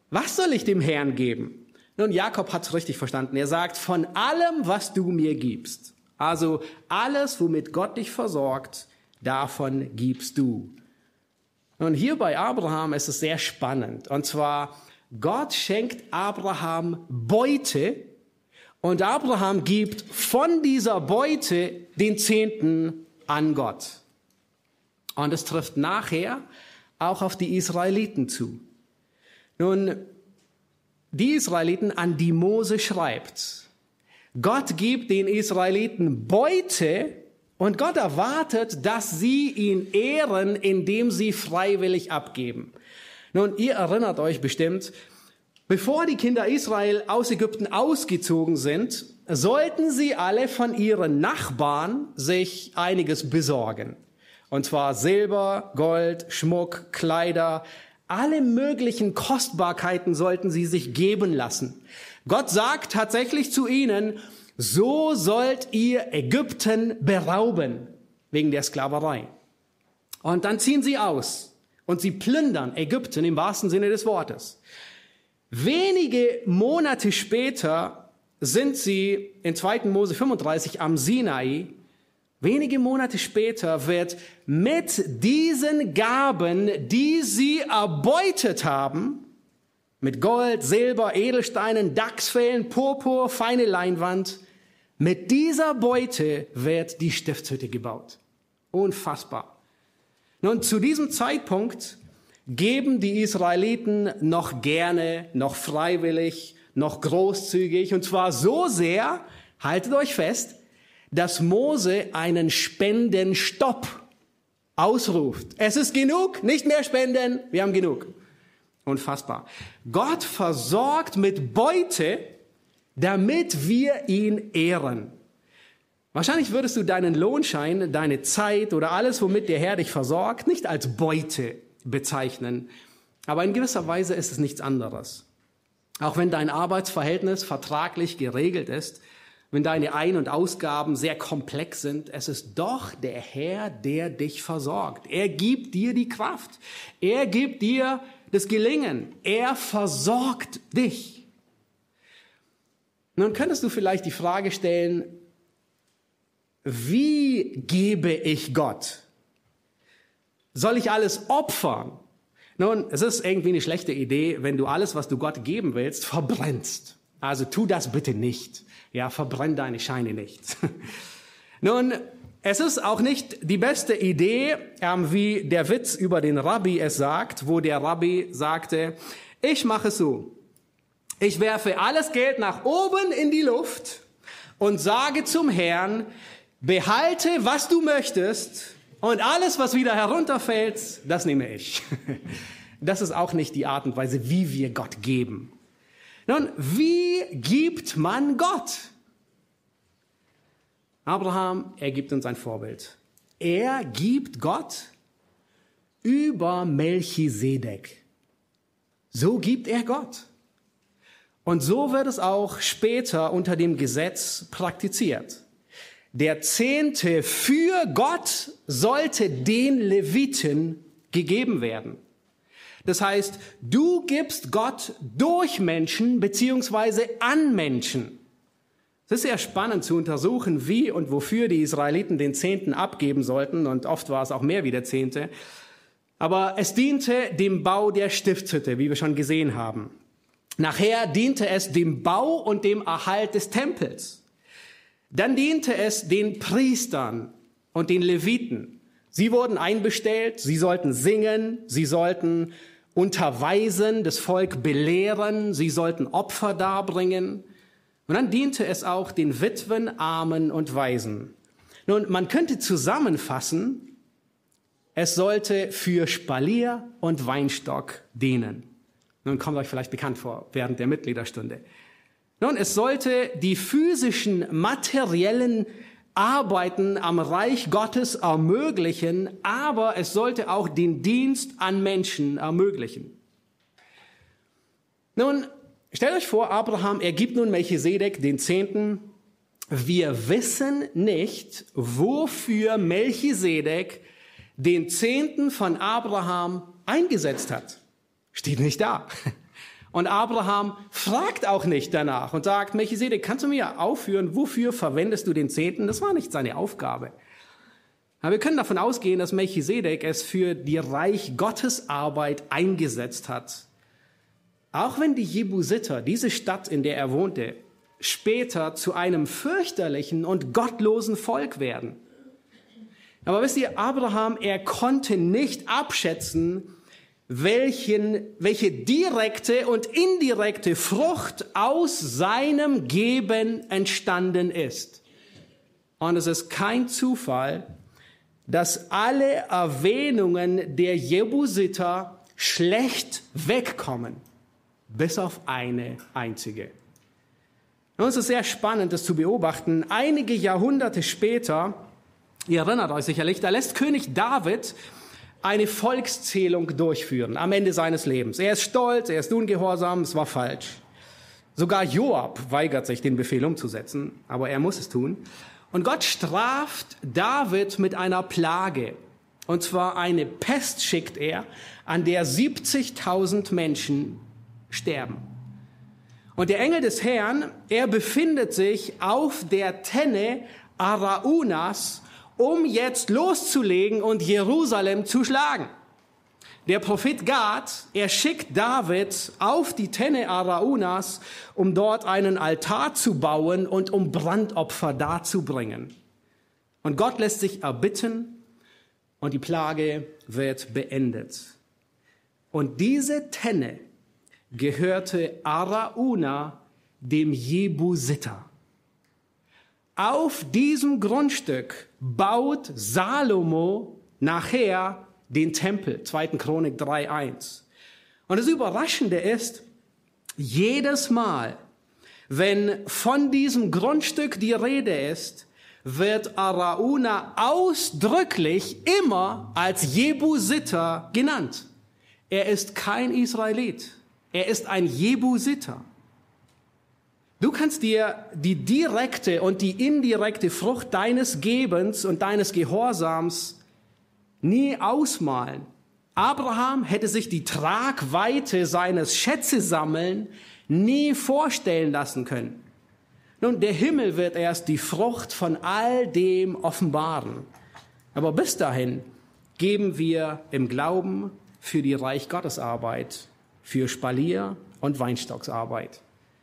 Was soll ich dem Herrn geben? Nun, Jakob hat es richtig verstanden. Er sagt, von allem, was du mir gibst. Also alles, womit Gott dich versorgt, davon gibst du. Und hier bei Abraham ist es sehr spannend. Und zwar, Gott schenkt Abraham Beute und Abraham gibt von dieser Beute den Zehnten an Gott. Und es trifft nachher auch auf die Israeliten zu. Nun, die Israeliten, an die Mose schreibt, Gott gibt den Israeliten Beute und Gott erwartet, dass sie ihn ehren, indem sie freiwillig abgeben. Nun, ihr erinnert euch bestimmt, bevor die Kinder Israel aus Ägypten ausgezogen sind, sollten sie alle von ihren Nachbarn sich einiges besorgen. Und zwar Silber, Gold, Schmuck, Kleider, alle möglichen Kostbarkeiten sollten sie sich geben lassen. Gott sagt tatsächlich zu ihnen, so sollt ihr Ägypten berauben, wegen der Sklaverei. Und dann ziehen sie aus und sie plündern Ägypten im wahrsten Sinne des Wortes. Wenige Monate später sind sie in zweiten Mose fünfunddreißig am Sinai. Wenige Monate später wird mit diesen Gaben, die sie erbeutet haben, mit Gold, Silber, Edelsteinen, Dachsfellen, Purpur, feine Leinwand, mit dieser Beute wird die Stiftshütte gebaut. Unfassbar. Nun, zu diesem Zeitpunkt geben die Israeliten noch gerne, noch freiwillig, noch großzügig, und zwar so sehr, haltet euch fest, dass Mose einen Spendenstopp ausruft. Es ist genug, nicht mehr spenden, wir haben genug. Unfassbar. Gott versorgt mit Beute, damit wir ihn ehren. Wahrscheinlich würdest du deinen Lohnschein, deine Zeit oder alles, womit der Herr dich versorgt, nicht als Beute bezeichnen. Aber in gewisser Weise ist es nichts anderes. Auch wenn dein Arbeitsverhältnis vertraglich geregelt ist, wenn deine Ein- und Ausgaben sehr komplex sind, es ist doch der Herr, der dich versorgt. Er gibt dir die Kraft. Er gibt dir das Gelingen. Er versorgt dich. Nun könntest du vielleicht die Frage stellen, wie gebe ich Gott? Soll ich alles opfern? Nun, es ist irgendwie eine schlechte Idee, wenn du alles, was du Gott geben willst, verbrennst. Also tu das bitte nicht. Ja, verbrenn deine Scheine nicht. Nun, es ist auch nicht die beste Idee, ähm, wie der Witz über den Rabbi es sagt, wo der Rabbi sagte, ich mache es so, ich werfe alles Geld nach oben in die Luft und sage zum Herrn, behalte, was du möchtest, und alles, was wieder herunterfällt, das nehme ich. Das ist auch nicht die Art und Weise, wie wir Gott geben. Nun, wie gibt man Gott? Abraham, er gibt uns ein Vorbild. Er gibt Gott über Melchisedek. So gibt er Gott. Und so wird es auch später unter dem Gesetz praktiziert. Der Zehnte für Gott sollte den Leviten gegeben werden. Das heißt, du gibst Gott durch Menschen beziehungsweise an Menschen. Es ist sehr spannend zu untersuchen, wie und wofür die Israeliten den Zehnten abgeben sollten, und oft war es auch mehr wie der Zehnte. Aber es diente dem Bau der Stiftshütte, wie wir schon gesehen haben. Nachher diente es dem Bau und dem Erhalt des Tempels. Dann diente es den Priestern und den Leviten. Sie wurden einbestellt, sie sollten singen, sie sollten unterweisen, das Volk belehren, sie sollten Opfer darbringen. Und dann diente es auch den Witwen, Armen und Waisen. Nun, man könnte zusammenfassen, es sollte für Spalier und Weinstock dienen. Nun kommt euch vielleicht bekannt vor während der Mitgliederstunde. Nun, es sollte die physischen, materiellen Arbeiten am Reich Gottes ermöglichen, aber es sollte auch den Dienst an Menschen ermöglichen. Nun, stellt euch vor, Abraham, er gibt nun Melchisedek den Zehnten. Wir wissen nicht, wofür Melchisedek den Zehnten von Abraham eingesetzt hat. Steht nicht da. Und Abraham fragt auch nicht danach und sagt, Melchisedek, kannst du mir aufführen, wofür verwendest du den Zehnten? Das war nicht seine Aufgabe. Aber wir können davon ausgehen, dass Melchisedek es für die Reich Gottes Arbeit eingesetzt hat. Auch wenn die Jebusiter, diese Stadt, in der er wohnte, später zu einem fürchterlichen und gottlosen Volk werden. Aber wisst ihr, Abraham, er konnte nicht abschätzen, welchen, welche direkte und indirekte Frucht aus seinem Geben entstanden ist. Und es ist kein Zufall, dass alle Erwähnungen der Jebusiter schlecht wegkommen, bis auf eine einzige. Und es ist sehr spannend, das zu beobachten. Einige Jahrhunderte später, ihr erinnert euch sicherlich, da lässt König David eine Volkszählung durchführen am Ende seines Lebens. Er ist stolz, er ist ungehorsam, es war falsch. Sogar Joab weigert sich, den Befehl umzusetzen, aber er muss es tun. Und Gott straft David mit einer Plage. Und zwar eine Pest schickt er, an der siebzigtausend Menschen sterben. Und der Engel des Herrn, er befindet sich auf der Tenne Araunas, um jetzt loszulegen und Jerusalem zu schlagen. Der Prophet Gad, er schickt David auf die Tenne Araunas, um dort einen Altar zu bauen und um Brandopfer darzubringen. Und Gott lässt sich erbitten und die Plage wird beendet. Und diese Tenne gehörte Arauna, dem Jebusiter. Auf diesem Grundstück baut Salomo nachher den Tempel, zweiter Chronik drei eins. Und das Überraschende ist, jedes Mal, wenn von diesem Grundstück die Rede ist, wird Arauna ausdrücklich immer als Jebusiter genannt. Er ist kein Israelit, er ist ein Jebusiter. Du kannst dir die direkte und die indirekte Frucht deines Gebens und deines Gehorsams nie ausmalen. Abraham hätte sich die Tragweite seines Schätzesammeln nie vorstellen lassen können. Nun, der Himmel wird erst die Frucht von all dem offenbaren. Aber bis dahin geben wir im Glauben für die Reich Gottes Arbeit, für Spalier- und Weinstocksarbeit.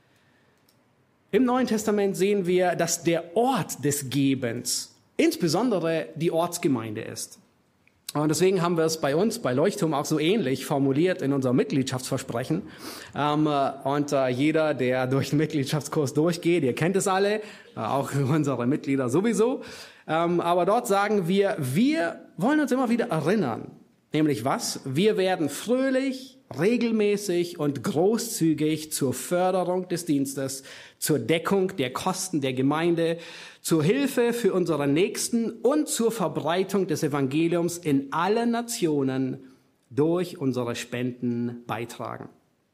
Im Neuen Testament sehen wir, dass der Ort des Gebens insbesondere die Ortsgemeinde ist. Und deswegen haben wir es bei uns, bei Leuchtturm, auch so ähnlich formuliert in unserem Mitgliedschaftsversprechen. Ähm, und äh, jeder, der durch den Mitgliedschaftskurs durchgeht, ihr kennt es alle, äh, auch unsere Mitglieder sowieso. Ähm, aber dort sagen wir, wir wollen uns immer wieder erinnern. Nämlich was? Wir werden fröhlich, regelmäßig und großzügig zur Förderung des Dienstes, zur Deckung der Kosten der Gemeinde, zur Hilfe für unsere Nächsten und zur Verbreitung des Evangeliums in allen Nationen durch unsere Spenden beitragen.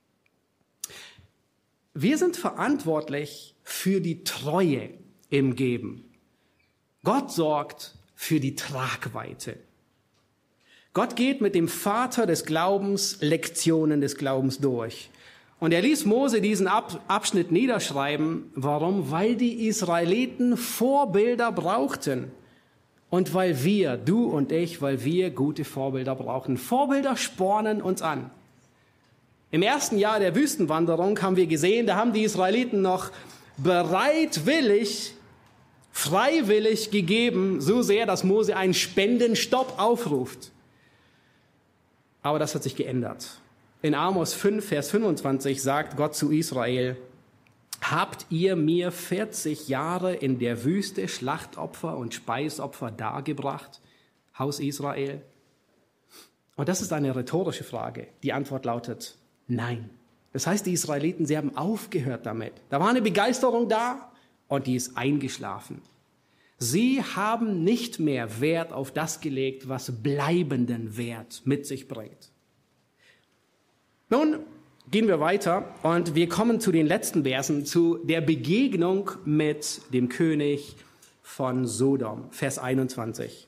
Wir sind verantwortlich für die Treue im Geben. Gott sorgt für die Tragweite. Gott geht mit dem Vater des Glaubens Lektionen des Glaubens durch. Und er ließ Mose diesen Abschnitt niederschreiben. Warum? Weil die Israeliten Vorbilder brauchten. Und weil wir, du und ich, weil wir gute Vorbilder brauchen. Vorbilder spornen uns an. Im ersten Jahr der Wüstenwanderung haben wir gesehen, da haben die Israeliten noch bereitwillig, freiwillig gegeben, so sehr, dass Mose einen Spendenstopp aufruft. Aber das hat sich geändert. In Amos fünf, Vers fünfundzwanzig sagt Gott zu Israel, habt ihr mir vierzig Jahre in der Wüste Schlachtopfer und Speisopfer dargebracht, Haus Israel? Und das ist eine rhetorische Frage. Die Antwort lautet nein. Das heißt, die Israeliten, sie haben aufgehört damit. Da war eine Begeisterung da und die ist eingeschlafen. Sie haben nicht mehr Wert auf das gelegt, was bleibenden Wert mit sich bringt. Nun gehen wir weiter und wir kommen zu den letzten Versen, zu der Begegnung mit dem König von Sodom, Vers einundzwanzig.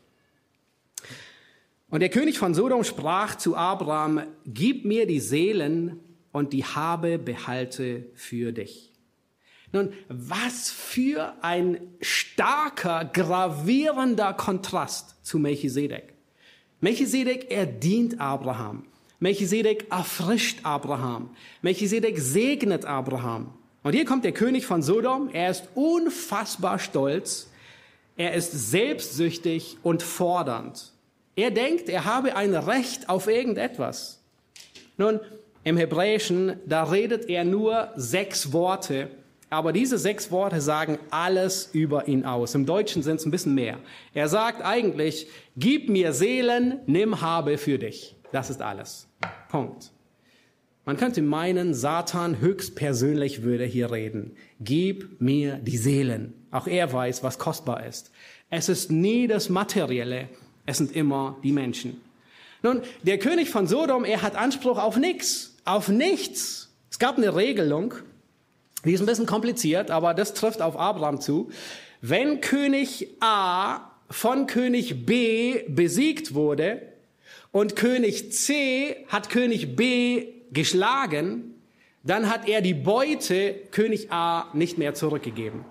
Und der König von Sodom sprach zu Abraham, gib mir die Seelen und die Habe behalte für dich. Nun, was für ein starker, gravierender Kontrast zu Melchisedek. Melchisedek, er dient Abraham. Melchisedek erfrischt Abraham. Melchisedek segnet Abraham. Und hier kommt der König von Sodom. Er ist unfassbar stolz. Er ist selbstsüchtig und fordernd. Er denkt, er habe ein Recht auf irgendetwas. Nun, im Hebräischen, da redet er nur sechs Worte. Aber diese sechs Worte sagen alles über ihn aus. Im Deutschen sind es ein bisschen mehr. Er sagt eigentlich, gib mir Seelen, nimm Habe für dich. Das ist alles. Punkt. Man könnte meinen, Satan höchstpersönlich würde hier reden. Gib mir die Seelen. Auch er weiß, was kostbar ist. Es ist nie das Materielle, es sind immer die Menschen. Nun, der König von Sodom, er hat Anspruch auf nichts, auf nichts. Es gab eine Regelung, die ist ein bisschen kompliziert, aber das trifft auf Abraham zu. Wenn König A von König B besiegt wurde und König C hat König B geschlagen, dann hat er die Beute König A nicht mehr zurückgegeben.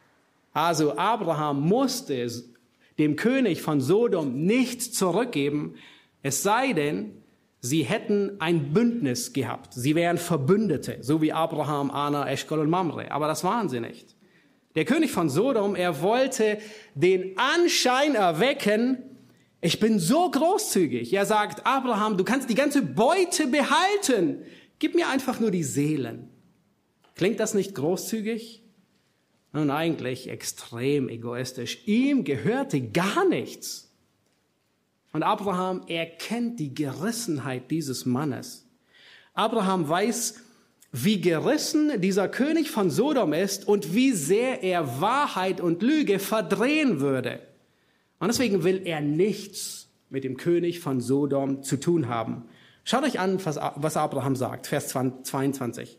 Also Abraham musste dem König von Sodom nichts zurückgeben, es sei denn, sie hätten ein Bündnis gehabt. Sie wären Verbündete, so wie Abraham, Ana, Eschkol und Mamre. Aber das waren sie nicht. Der König von Sodom, er wollte den Anschein erwecken, ich bin so großzügig. Er sagt, Abraham, du kannst die ganze Beute behalten. Gib mir einfach nur die Seelen. Klingt das nicht großzügig? Nun, eigentlich extrem egoistisch. Ihm gehörte gar nichts. Und Abraham erkennt die Gerissenheit dieses Mannes. Abraham weiß, wie gerissen dieser König von Sodom ist und wie sehr er Wahrheit und Lüge verdrehen würde. Und deswegen will er nichts mit dem König von Sodom zu tun haben. Schaut euch an, was Abraham sagt, Vers zweiundzwanzig.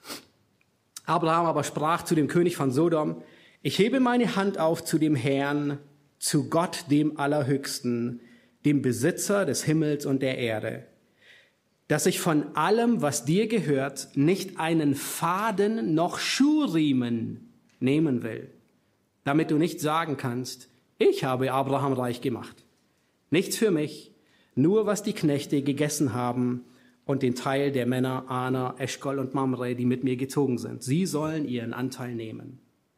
Abraham aber sprach zu dem König von Sodom, ich hebe meine Hand auf zu dem Herrn, zu Gott dem Allerhöchsten, dem Besitzer des Himmels und der Erde, dass ich von allem, was dir gehört, nicht einen Faden noch Schuhriemen nehmen will, damit du nicht sagen kannst, ich habe Abraham reich gemacht. Nichts für mich, nur was die Knechte gegessen haben und den Teil der Männer Ana, Eschkol und Mamre, die mit mir gezogen sind. Sie sollen ihren Anteil nehmen.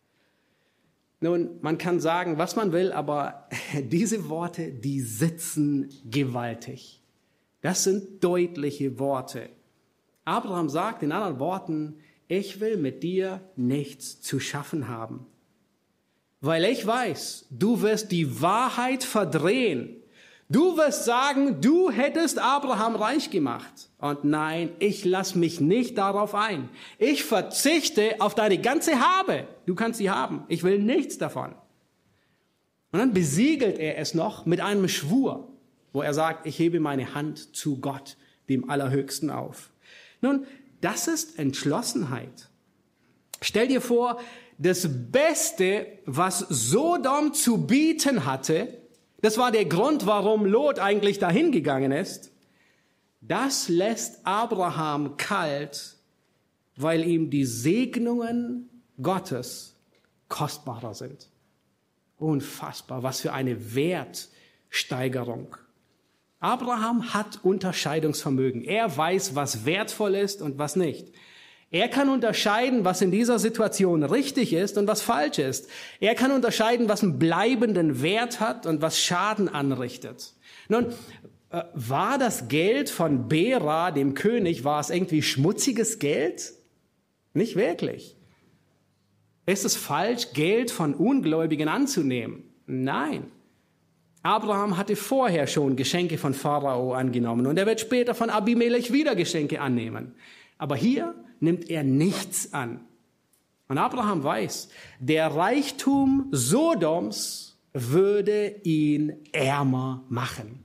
Nun, man kann sagen, was man will, aber diese Worte, die sitzen gewaltig. Das sind deutliche Worte. Abraham sagt in anderen Worten, ich will mit dir nichts zu schaffen haben. Weil ich weiß, du wirst die Wahrheit verdrehen. Du wirst sagen, du hättest Abraham reich gemacht. Und nein, ich lasse mich nicht darauf ein. Ich verzichte auf deine ganze Habe. Du kannst sie haben. Ich will nichts davon. Und dann besiegelt er es noch mit einem Schwur, wo er sagt, ich hebe meine Hand zu Gott, dem Allerhöchsten, auf. Nun, das ist Entschlossenheit. Stell dir vor, das Beste, was Sodom zu bieten hatte, das war der Grund, warum Lot eigentlich dahin gegangen ist. Das lässt Abraham kalt, weil ihm die Segnungen Gottes kostbarer sind. Unfassbar, was für eine Wertsteigerung. Abraham hat Unterscheidungsvermögen. Er weiß, was wertvoll ist und was nicht. Er kann unterscheiden, was in dieser Situation richtig ist und was falsch ist. Er kann unterscheiden, was einen bleibenden Wert hat und was Schaden anrichtet. Nun, äh, war das Geld von Bera, dem König, war es irgendwie schmutziges Geld? Nicht wirklich. Ist es falsch, Geld von Ungläubigen anzunehmen? Nein. Abraham hatte vorher schon Geschenke von Pharao angenommen und er wird später von Abimelech wieder Geschenke annehmen. Aber hier nimmt er nichts an. Und Abraham weiß, der Reichtum Sodoms würde ihn ärmer machen.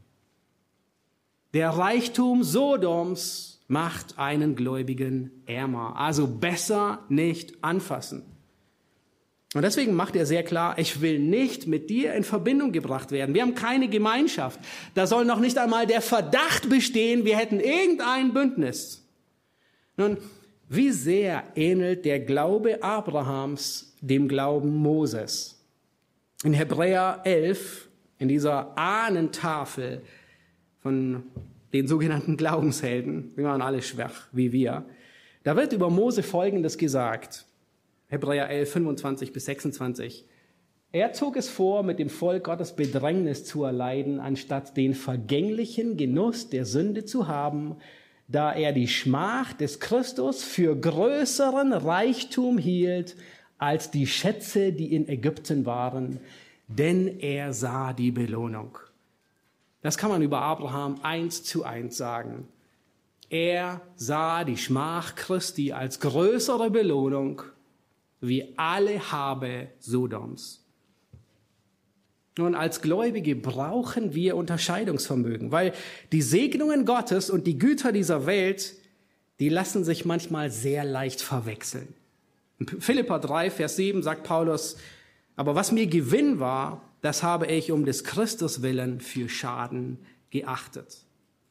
Der Reichtum Sodoms macht einen Gläubigen ärmer. Also besser nicht anfassen. Und deswegen macht er sehr klar, ich will nicht mit dir in Verbindung gebracht werden. Wir haben keine Nun, wie sehr ähnelt der Glaube Abrahams dem Glauben Moses? In Hebräer elf, in dieser Ahnentafel von den sogenannten Glaubenshelden, die waren alle schwach wie wir, da wird über Mose Folgendes gesagt. Hebräer elf, fünfundzwanzig bis sechsundzwanzig. Er zog es vor, mit dem Volk Gottes Bedrängnis zu erleiden, anstatt den vergänglichen Genuss der Sünde zu haben, da er die Schmach des Christus für größeren Reichtum hielt als die Schätze, die in Ägypten waren, denn er sah die Belohnung. Das kann man über Abraham eins zu eins sagen. Er sah die Schmach Christi als größere Belohnung wie alle Habe Sodoms. Nun, als Gläubige brauchen wir Unterscheidungsvermögen, weil die Segnungen Gottes und die Güter dieser Welt, die lassen sich manchmal sehr leicht verwechseln. In Philipper drei, Vers sieben sagt Paulus, aber was mir Gewinn war, das habe ich um des Christus willen für Schaden geachtet.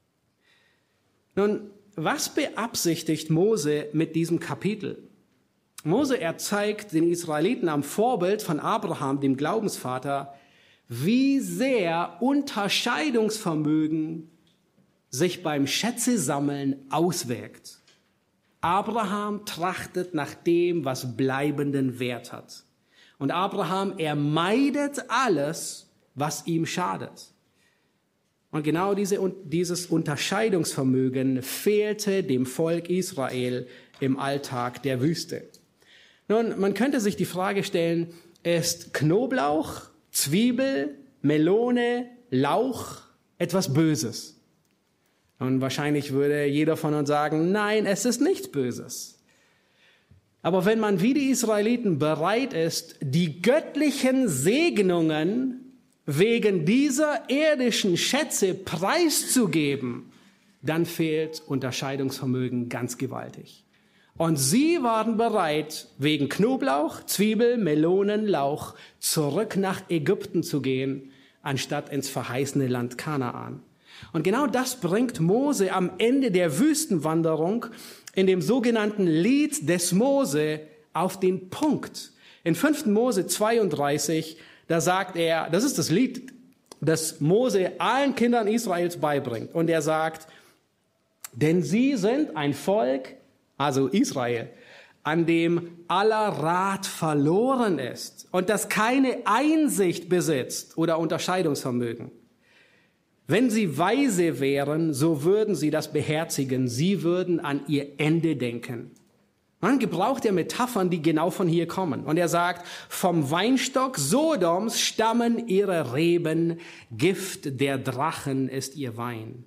Nun, was beabsichtigt Mose mit diesem Kapitel? Mose, er zeigt den Israeliten am Vorbild von Abraham, dem Glaubensvater, wie sehr Unterscheidungsvermögen sich beim Schätzesammeln auswirkt. Abraham trachtet nach dem, was bleibenden Wert hat. Und Abraham, er meidet alles, was ihm schadet. Und genau diese, dieses Unterscheidungsvermögen fehlte dem Volk Israel im Alltag der Wüste. Nun, man könnte sich die Frage stellen, ist Knoblauch, Zwiebel, Melone, Lauch etwas Böses? Und wahrscheinlich würde jeder von uns sagen, nein, es ist nichts Böses. Aber wenn man wie die Israeliten bereit ist, die göttlichen Segnungen wegen dieser irdischen Schätze preiszugeben, dann fehlt Unterscheidungsvermögen ganz gewaltig. Und sie waren bereit, wegen Knoblauch, Zwiebel, Melonen, Lauch zurück nach Ägypten zu gehen, anstatt ins verheißene Land Kanaan. Und genau das bringt Mose am Ende der Wüstenwanderung in dem sogenannten Lied des Mose auf den Punkt. In fünften Mose zweiunddreißig, da sagt er, das ist das Lied, das Mose allen Kindern Israels beibringt. Und er sagt, denn sie sind ein Volk, also Israel, an dem aller Rat verloren ist und das keine Einsicht besitzt oder Unterscheidungsvermögen. Wenn sie weise wären, so würden sie das beherzigen, sie würden an ihr Ende denken. Dann gebraucht er Metaphern, die genau von hier kommen. Und er sagt, vom Weinstock Sodoms stammen ihre Reben, Gift der Drachen ist ihr Wein.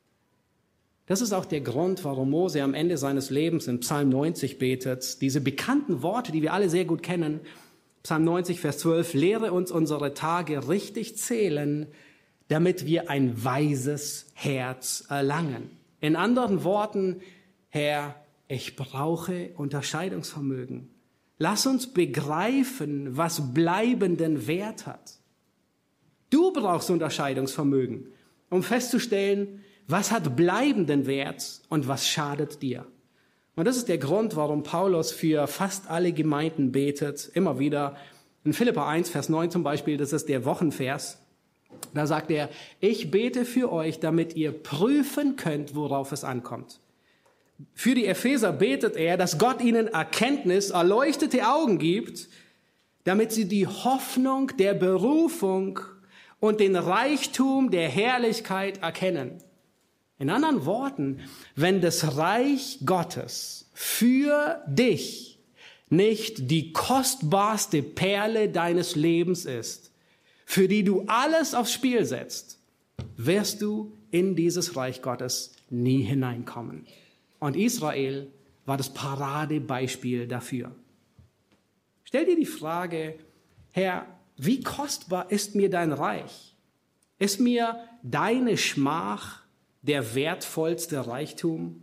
Das ist auch der Grund, warum Mose am Ende seines Lebens in Psalm neunzig betet. Diese bekannten Worte, die wir alle sehr gut kennen. Psalm neunzig, Vers zwölf, lehre uns unsere Tage richtig zählen, damit wir ein weises Herz erlangen. In anderen Worten, Herr, ich brauche Unterscheidungsvermögen. Lass uns begreifen, was bleibenden Wert hat. Du brauchst Unterscheidungsvermögen, um festzustellen, was hat bleibenden Wert und was schadet dir? Und das ist der Grund, warum Paulus für fast alle Gemeinden betet, immer wieder. In Philipper eins, Vers neun zum Beispiel, das ist der Wochenvers. Da sagt er, ich bete für euch, damit ihr prüfen könnt, worauf es ankommt. Für die Epheser betet er, dass Gott ihnen Erkenntnis, erleuchtete Augen gibt, damit sie die Hoffnung der Berufung und den Reichtum der Herrlichkeit erkennen. In anderen Worten, wenn das Reich Gottes für dich nicht die kostbarste Perle deines Lebens ist, für die du alles aufs Spiel setzt, wirst du in dieses Reich Gottes nie hineinkommen. Und Israel war das Paradebeispiel dafür. Stell dir die Frage, Herr, wie kostbar ist mir dein Reich? Ist mir deine Schmach der wertvollste Reichtum?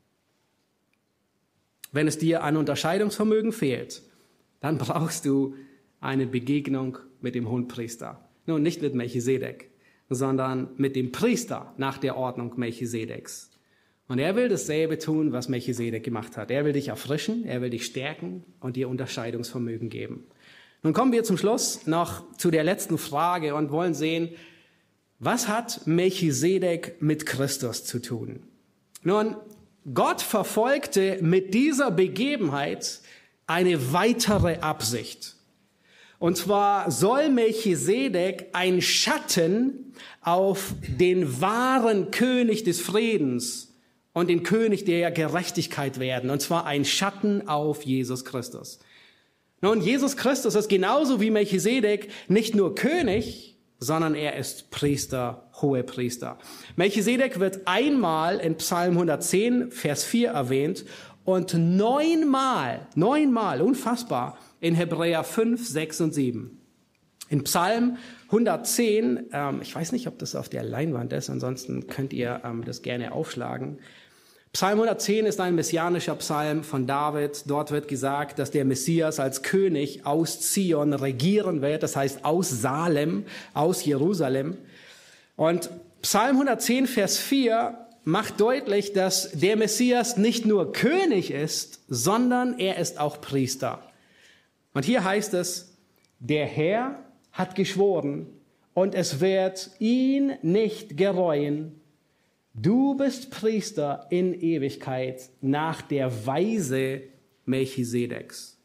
Wenn es dir an Unterscheidungsvermögen fehlt, dann brauchst du eine Begegnung mit dem Hohenpriester. Nun, nicht mit Melchisedek, sondern mit dem Priester nach der Ordnung Melchisedeks. Und er will dasselbe tun, was Melchisedek gemacht hat. Er will dich erfrischen, er will dich stärken und dir Unterscheidungsvermögen geben. Nun kommen wir zum Schluss noch zu der letzten Frage und wollen sehen, was hat Melchisedek mit Christus zu tun? Nun, Gott verfolgte mit dieser Begebenheit eine weitere Absicht. Und zwar soll Melchisedek ein Schatten auf den wahren König des Friedens und den König der Gerechtigkeit werden. Und zwar ein Schatten auf Jesus Christus. Nun, Jesus Christus ist genauso wie Melchisedek nicht nur König, sondern er ist Priester, Hohepriester. Melchisedek wird einmal in Psalm hundertzehn, Vers vier erwähnt und neunmal, neunmal, unfassbar, in Hebräer fünf, sechs und sieben. In Psalm hundertzehn, ähm, ich weiß nicht, ob das auf der Leinwand ist, ansonsten könnt ihr ähm, das gerne aufschlagen. Psalm hundertzehn ist ein messianischer Psalm von David. Dort wird gesagt, dass der Messias als König aus Zion regieren wird, das heißt aus Salem, aus Jerusalem. Und Psalm hundertzehn, Vers vier macht deutlich, dass der Messias nicht nur König ist, sondern er ist auch Priester. Und hier heißt es, der Herr hat geschworen und es wird ihn nicht gereuen. Du bist Priester in Ewigkeit nach der Weise Melchisedeks.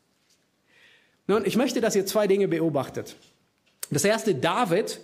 Nun, ich möchte, dass ihr zwei Dinge beobachtet. Das erste, David,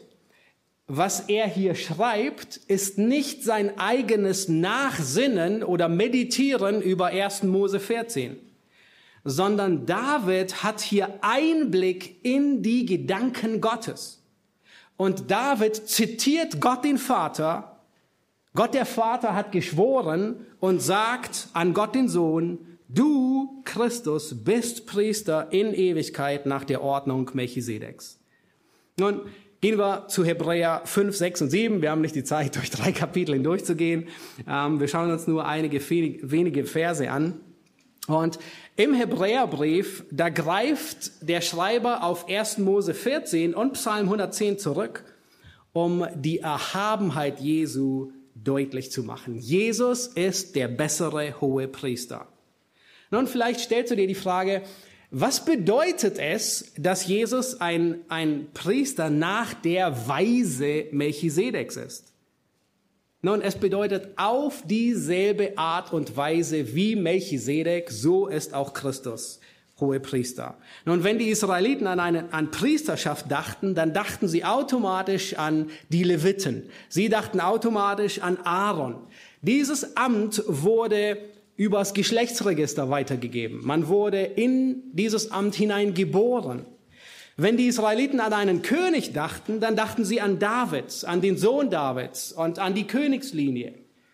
was er hier schreibt, ist nicht sein eigenes Nachsinnen oder Meditieren über ersten Mose vierzehn, sondern David hat hier Einblick in die Gedanken Gottes. Und David zitiert Gott den Vater. Gott der Vater hat geschworen und sagt an Gott den Sohn, du, Christus, bist Priester in Ewigkeit nach der Ordnung Melchisedeks. Nun gehen wir zu Hebräer fünf, sechs und sieben. Wir haben nicht die Zeit, durch drei Kapitel hindurchzugehen. Ähm, wir schauen uns nur einige wenige Verse an. Und im Hebräerbrief, da greift der Schreiber auf ersten Mose vierzehn und Psalm hundertzehn zurück, um die Erhabenheit Jesu deutlich zu machen. Jesus ist der bessere Hohepriester. Nun, vielleicht stellst du dir die Frage, was bedeutet es, dass Jesus ein, ein Priester nach der Weise Melchisedeks ist? Nun, es bedeutet auf dieselbe Art und Weise wie Melchisedek, so ist auch Christus Hohepriester. Nun, wenn die Israeliten an eine an Priesterschaft dachten, dann dachten sie automatisch an die Leviten. Sie dachten automatisch an Aaron. Dieses Amt wurde übers Geschlechtsregister weitergegeben. Man wurde in dieses Amt hineingeboren. Wenn die Israeliten an einen König dachten, dann dachten sie an David, an den Sohn Davids und an die Königslinie.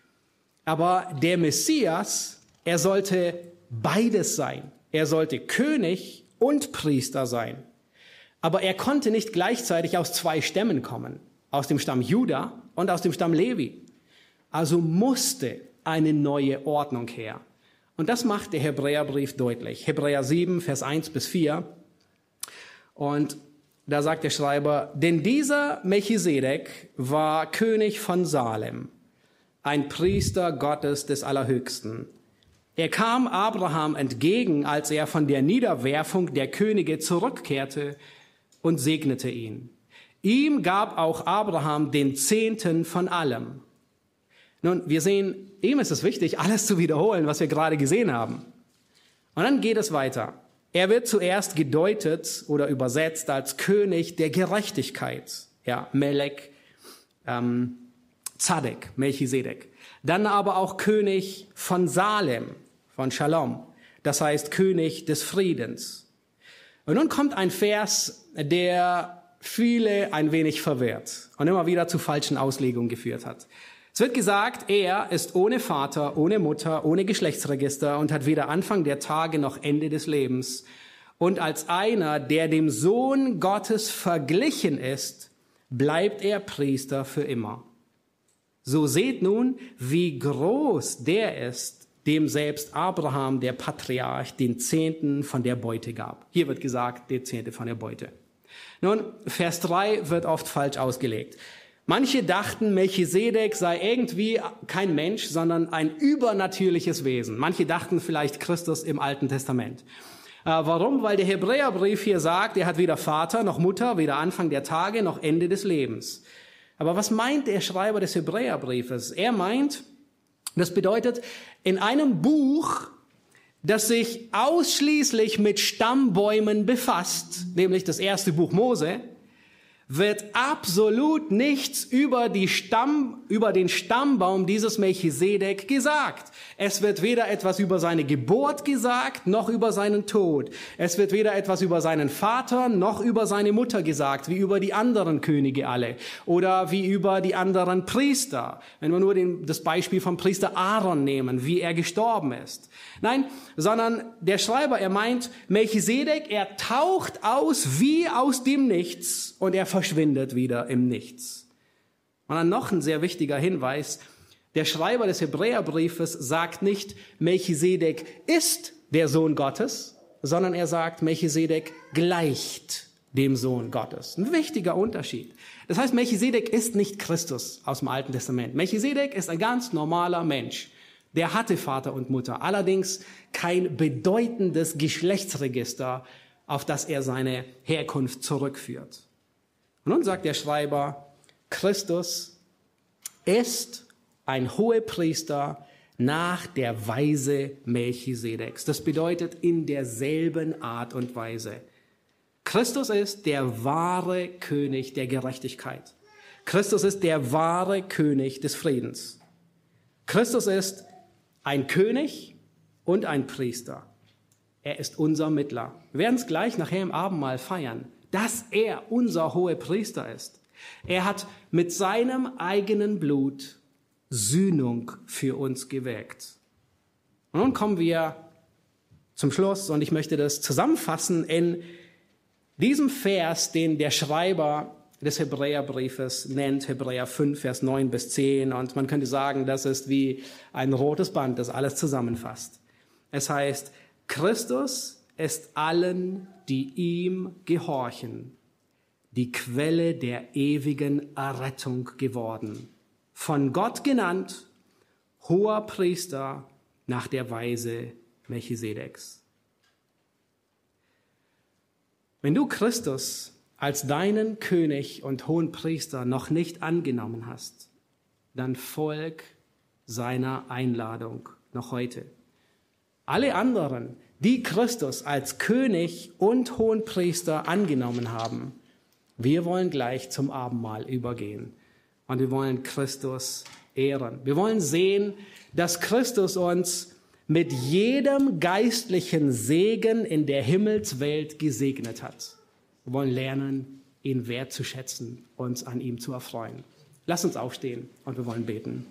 Aber der Messias, er sollte beides sein. Er sollte König und Priester sein. Aber er konnte nicht gleichzeitig aus zwei Stämmen kommen, aus dem Stamm Juda und aus dem Stamm Levi. Also musste eine neue Ordnung her. Und das macht der Hebräerbrief deutlich. Hebräer sieben, Vers eins bis vier. Und da sagt der Schreiber, denn dieser Melchisedek war König von Salem, ein Priester Gottes des Allerhöchsten. Er kam Abraham entgegen, als er von der Niederwerfung der Könige zurückkehrte und segnete ihn. Ihm gab auch Abraham den Zehnten von allem. Nun, wir sehen, ihm ist es wichtig, alles zu wiederholen, was wir gerade gesehen haben. Und dann geht es weiter. Er wird zuerst gedeutet oder übersetzt als König der Gerechtigkeit. Ja, Melech, ähm, Zadek, Melchisedek. Dann aber auch König von Salem, von Shalom. Das heißt König des Friedens. Und nun kommt ein Vers, der viele ein wenig verwirrt und immer wieder zu falschen Auslegungen geführt hat. Es wird gesagt, er ist ohne Vater, ohne Mutter, ohne Geschlechtsregister und hat weder Anfang der Tage noch Ende des Lebens. Und als einer, der dem Sohn Gottes verglichen ist, bleibt er Priester für immer. So seht nun, wie groß der ist, dem selbst Abraham, der Patriarch, den Zehnten von der Beute gab. Hier wird gesagt, der Zehnte von der Beute. Nun, Vers drei wird oft falsch ausgelegt. Manche dachten, Melchisedek sei irgendwie kein Mensch, sondern ein übernatürliches Wesen. Manche dachten vielleicht Christus im Alten Testament. Äh, warum? Weil der Hebräerbrief hier sagt, er hat weder Vater noch Mutter, weder Anfang der Tage noch Ende des Lebens. Aber was meint der Schreiber des Hebräerbriefes? Er meint, das bedeutet, in einem Buch, das sich ausschließlich mit Stammbäumen befasst, nämlich das erste Buch Mose, wird absolut nichts über die Stamm, über den Stammbaum dieses Melchisedek gesagt. Es wird weder etwas über seine Geburt gesagt, noch über seinen Tod. Es wird weder etwas über seinen Vater, noch über seine Mutter gesagt, wie über die anderen Könige alle. Oder wie über die anderen Priester. Wenn wir nur den, das Beispiel vom Priester Aaron nehmen, wie er gestorben ist. Nein, sondern der Schreiber, er meint, Melchisedek, er taucht aus wie aus dem Nichts und er verschwindet wieder im Nichts. Und dann noch ein sehr wichtiger Hinweis. Der Schreiber des Hebräerbriefes sagt nicht, Melchisedek ist der Sohn Gottes, sondern er sagt, Melchisedek gleicht dem Sohn Gottes. Ein wichtiger Unterschied. Das heißt, Melchisedek ist nicht Christus aus dem Alten Testament. Melchisedek ist ein ganz normaler Mensch. Der hatte Vater und Mutter, allerdings kein bedeutendes Geschlechtsregister, auf das er seine Herkunft zurückführt. Und nun sagt der Schreiber, Christus ist ein Hohepriester nach der Weise Melchisedeks. Das bedeutet in derselben Art und Weise. Christus ist der wahre König der Gerechtigkeit. Christus ist der wahre König des Friedens. Christus ist ein König und ein Priester. Er ist unser Mittler. Wir werden es gleich nachher im Abendmahl feiern, dass er unser Hohepriester ist. Er hat mit seinem eigenen Blut Sühnung für uns gewirkt. Und nun kommen wir zum Schluss und ich möchte das zusammenfassen in diesem Vers, den der Schreiber des Hebräerbriefes nennt, Hebräer fünf, Vers neun bis zehn. Und man könnte sagen, das ist wie ein rotes Band, das alles zusammenfasst. Es heißt, Christus ist allen, die ihm gehorchen, die Quelle der ewigen Errettung geworden. Von Gott genannt, hoher Priester nach der Weise Melchisedeks. Wenn du Christus als deinen König und Hohenpriester noch nicht angenommen hast, dann folg seiner Einladung noch heute. Alle anderen, die Christus als König und Hohenpriester angenommen haben, wir wollen gleich zum Abendmahl übergehen. Und wir wollen Christus ehren. Wir wollen sehen, dass Christus uns mit jedem geistlichen Segen in der Himmelswelt gesegnet hat. Wir wollen lernen, ihn wertzuschätzen, uns an ihm zu erfreuen. Lass uns aufstehen und wir wollen beten.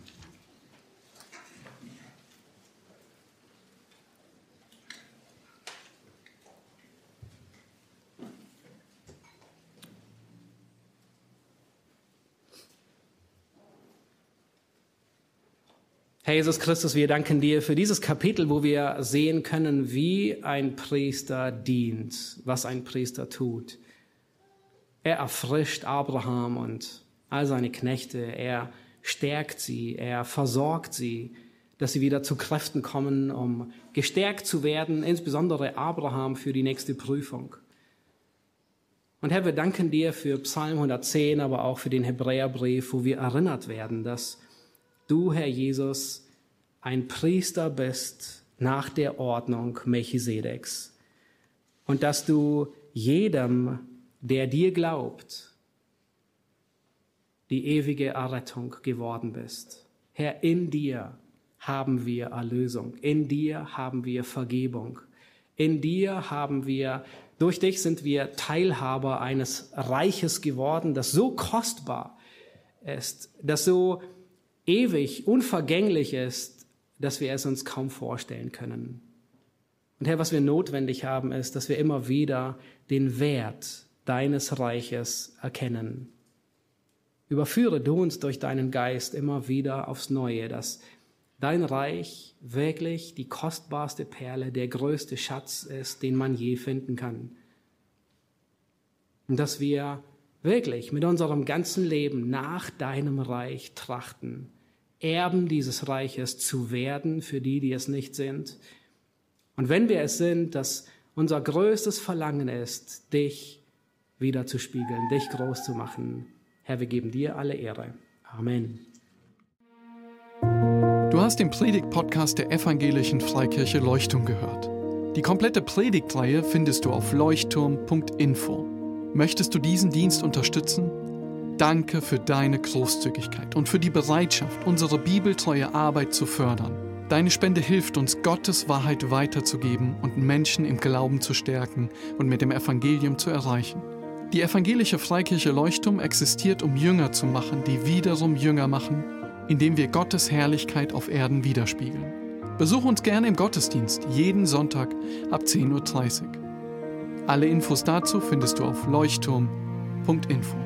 Herr Jesus Christus, wir danken dir für dieses Kapitel, wo wir sehen können, wie ein Priester dient, was ein Priester tut. Er erfrischt Abraham und all seine Knechte, er stärkt sie, er versorgt sie, dass sie wieder zu Kräften kommen, um gestärkt zu werden, insbesondere Abraham für die nächste Prüfung. Und Herr, wir danken dir für Psalm hundertzehn, aber auch für den Hebräerbrief, wo wir erinnert werden, dass du, Herr Jesus, ein Priester bist nach der Ordnung Melchisedeks und dass du jedem, der dir glaubt, die ewige Errettung geworden bist. Herr, in dir haben wir Erlösung, in dir haben wir Vergebung, in dir haben wir, durch dich sind wir Teilhaber eines Reiches geworden, das so kostbar ist, das so ewig, unvergänglich ist, dass wir es uns kaum vorstellen können. Und Herr, was wir notwendig haben, ist, dass wir immer wieder den Wert deines Reiches erkennen. Überführe du uns durch deinen Geist immer wieder aufs Neue, dass dein Reich wirklich die kostbarste Perle, der größte Schatz ist, den man je finden kann. Und dass wir wirklich mit unserem ganzen Leben nach deinem Reich trachten, Erben dieses Reiches zu werden für die, die es nicht sind. Und wenn wir es sind, dass unser größtes Verlangen ist, dich wieder zu spiegeln, dich groß zu machen. Herr, wir geben dir alle Ehre. Amen. Du hast den Predigt-Podcast der Evangelischen Freikirche Leuchtturm gehört. Die komplette Predigtreihe findest du auf leuchtturm punkt info. Möchtest du diesen Dienst unterstützen? Danke für deine Großzügigkeit und für die Bereitschaft, unsere bibeltreue Arbeit zu fördern. Deine Spende hilft uns, Gottes Wahrheit weiterzugeben und Menschen im Glauben zu stärken und mit dem Evangelium zu erreichen. Die Evangelische Freikirche Leuchtturm existiert, um Jünger zu machen, die wiederum Jünger machen, indem wir Gottes Herrlichkeit auf Erden widerspiegeln. Besuch uns gerne im Gottesdienst, jeden Sonntag ab zehn Uhr dreißig. Alle Infos dazu findest du auf leuchtturm punkt info.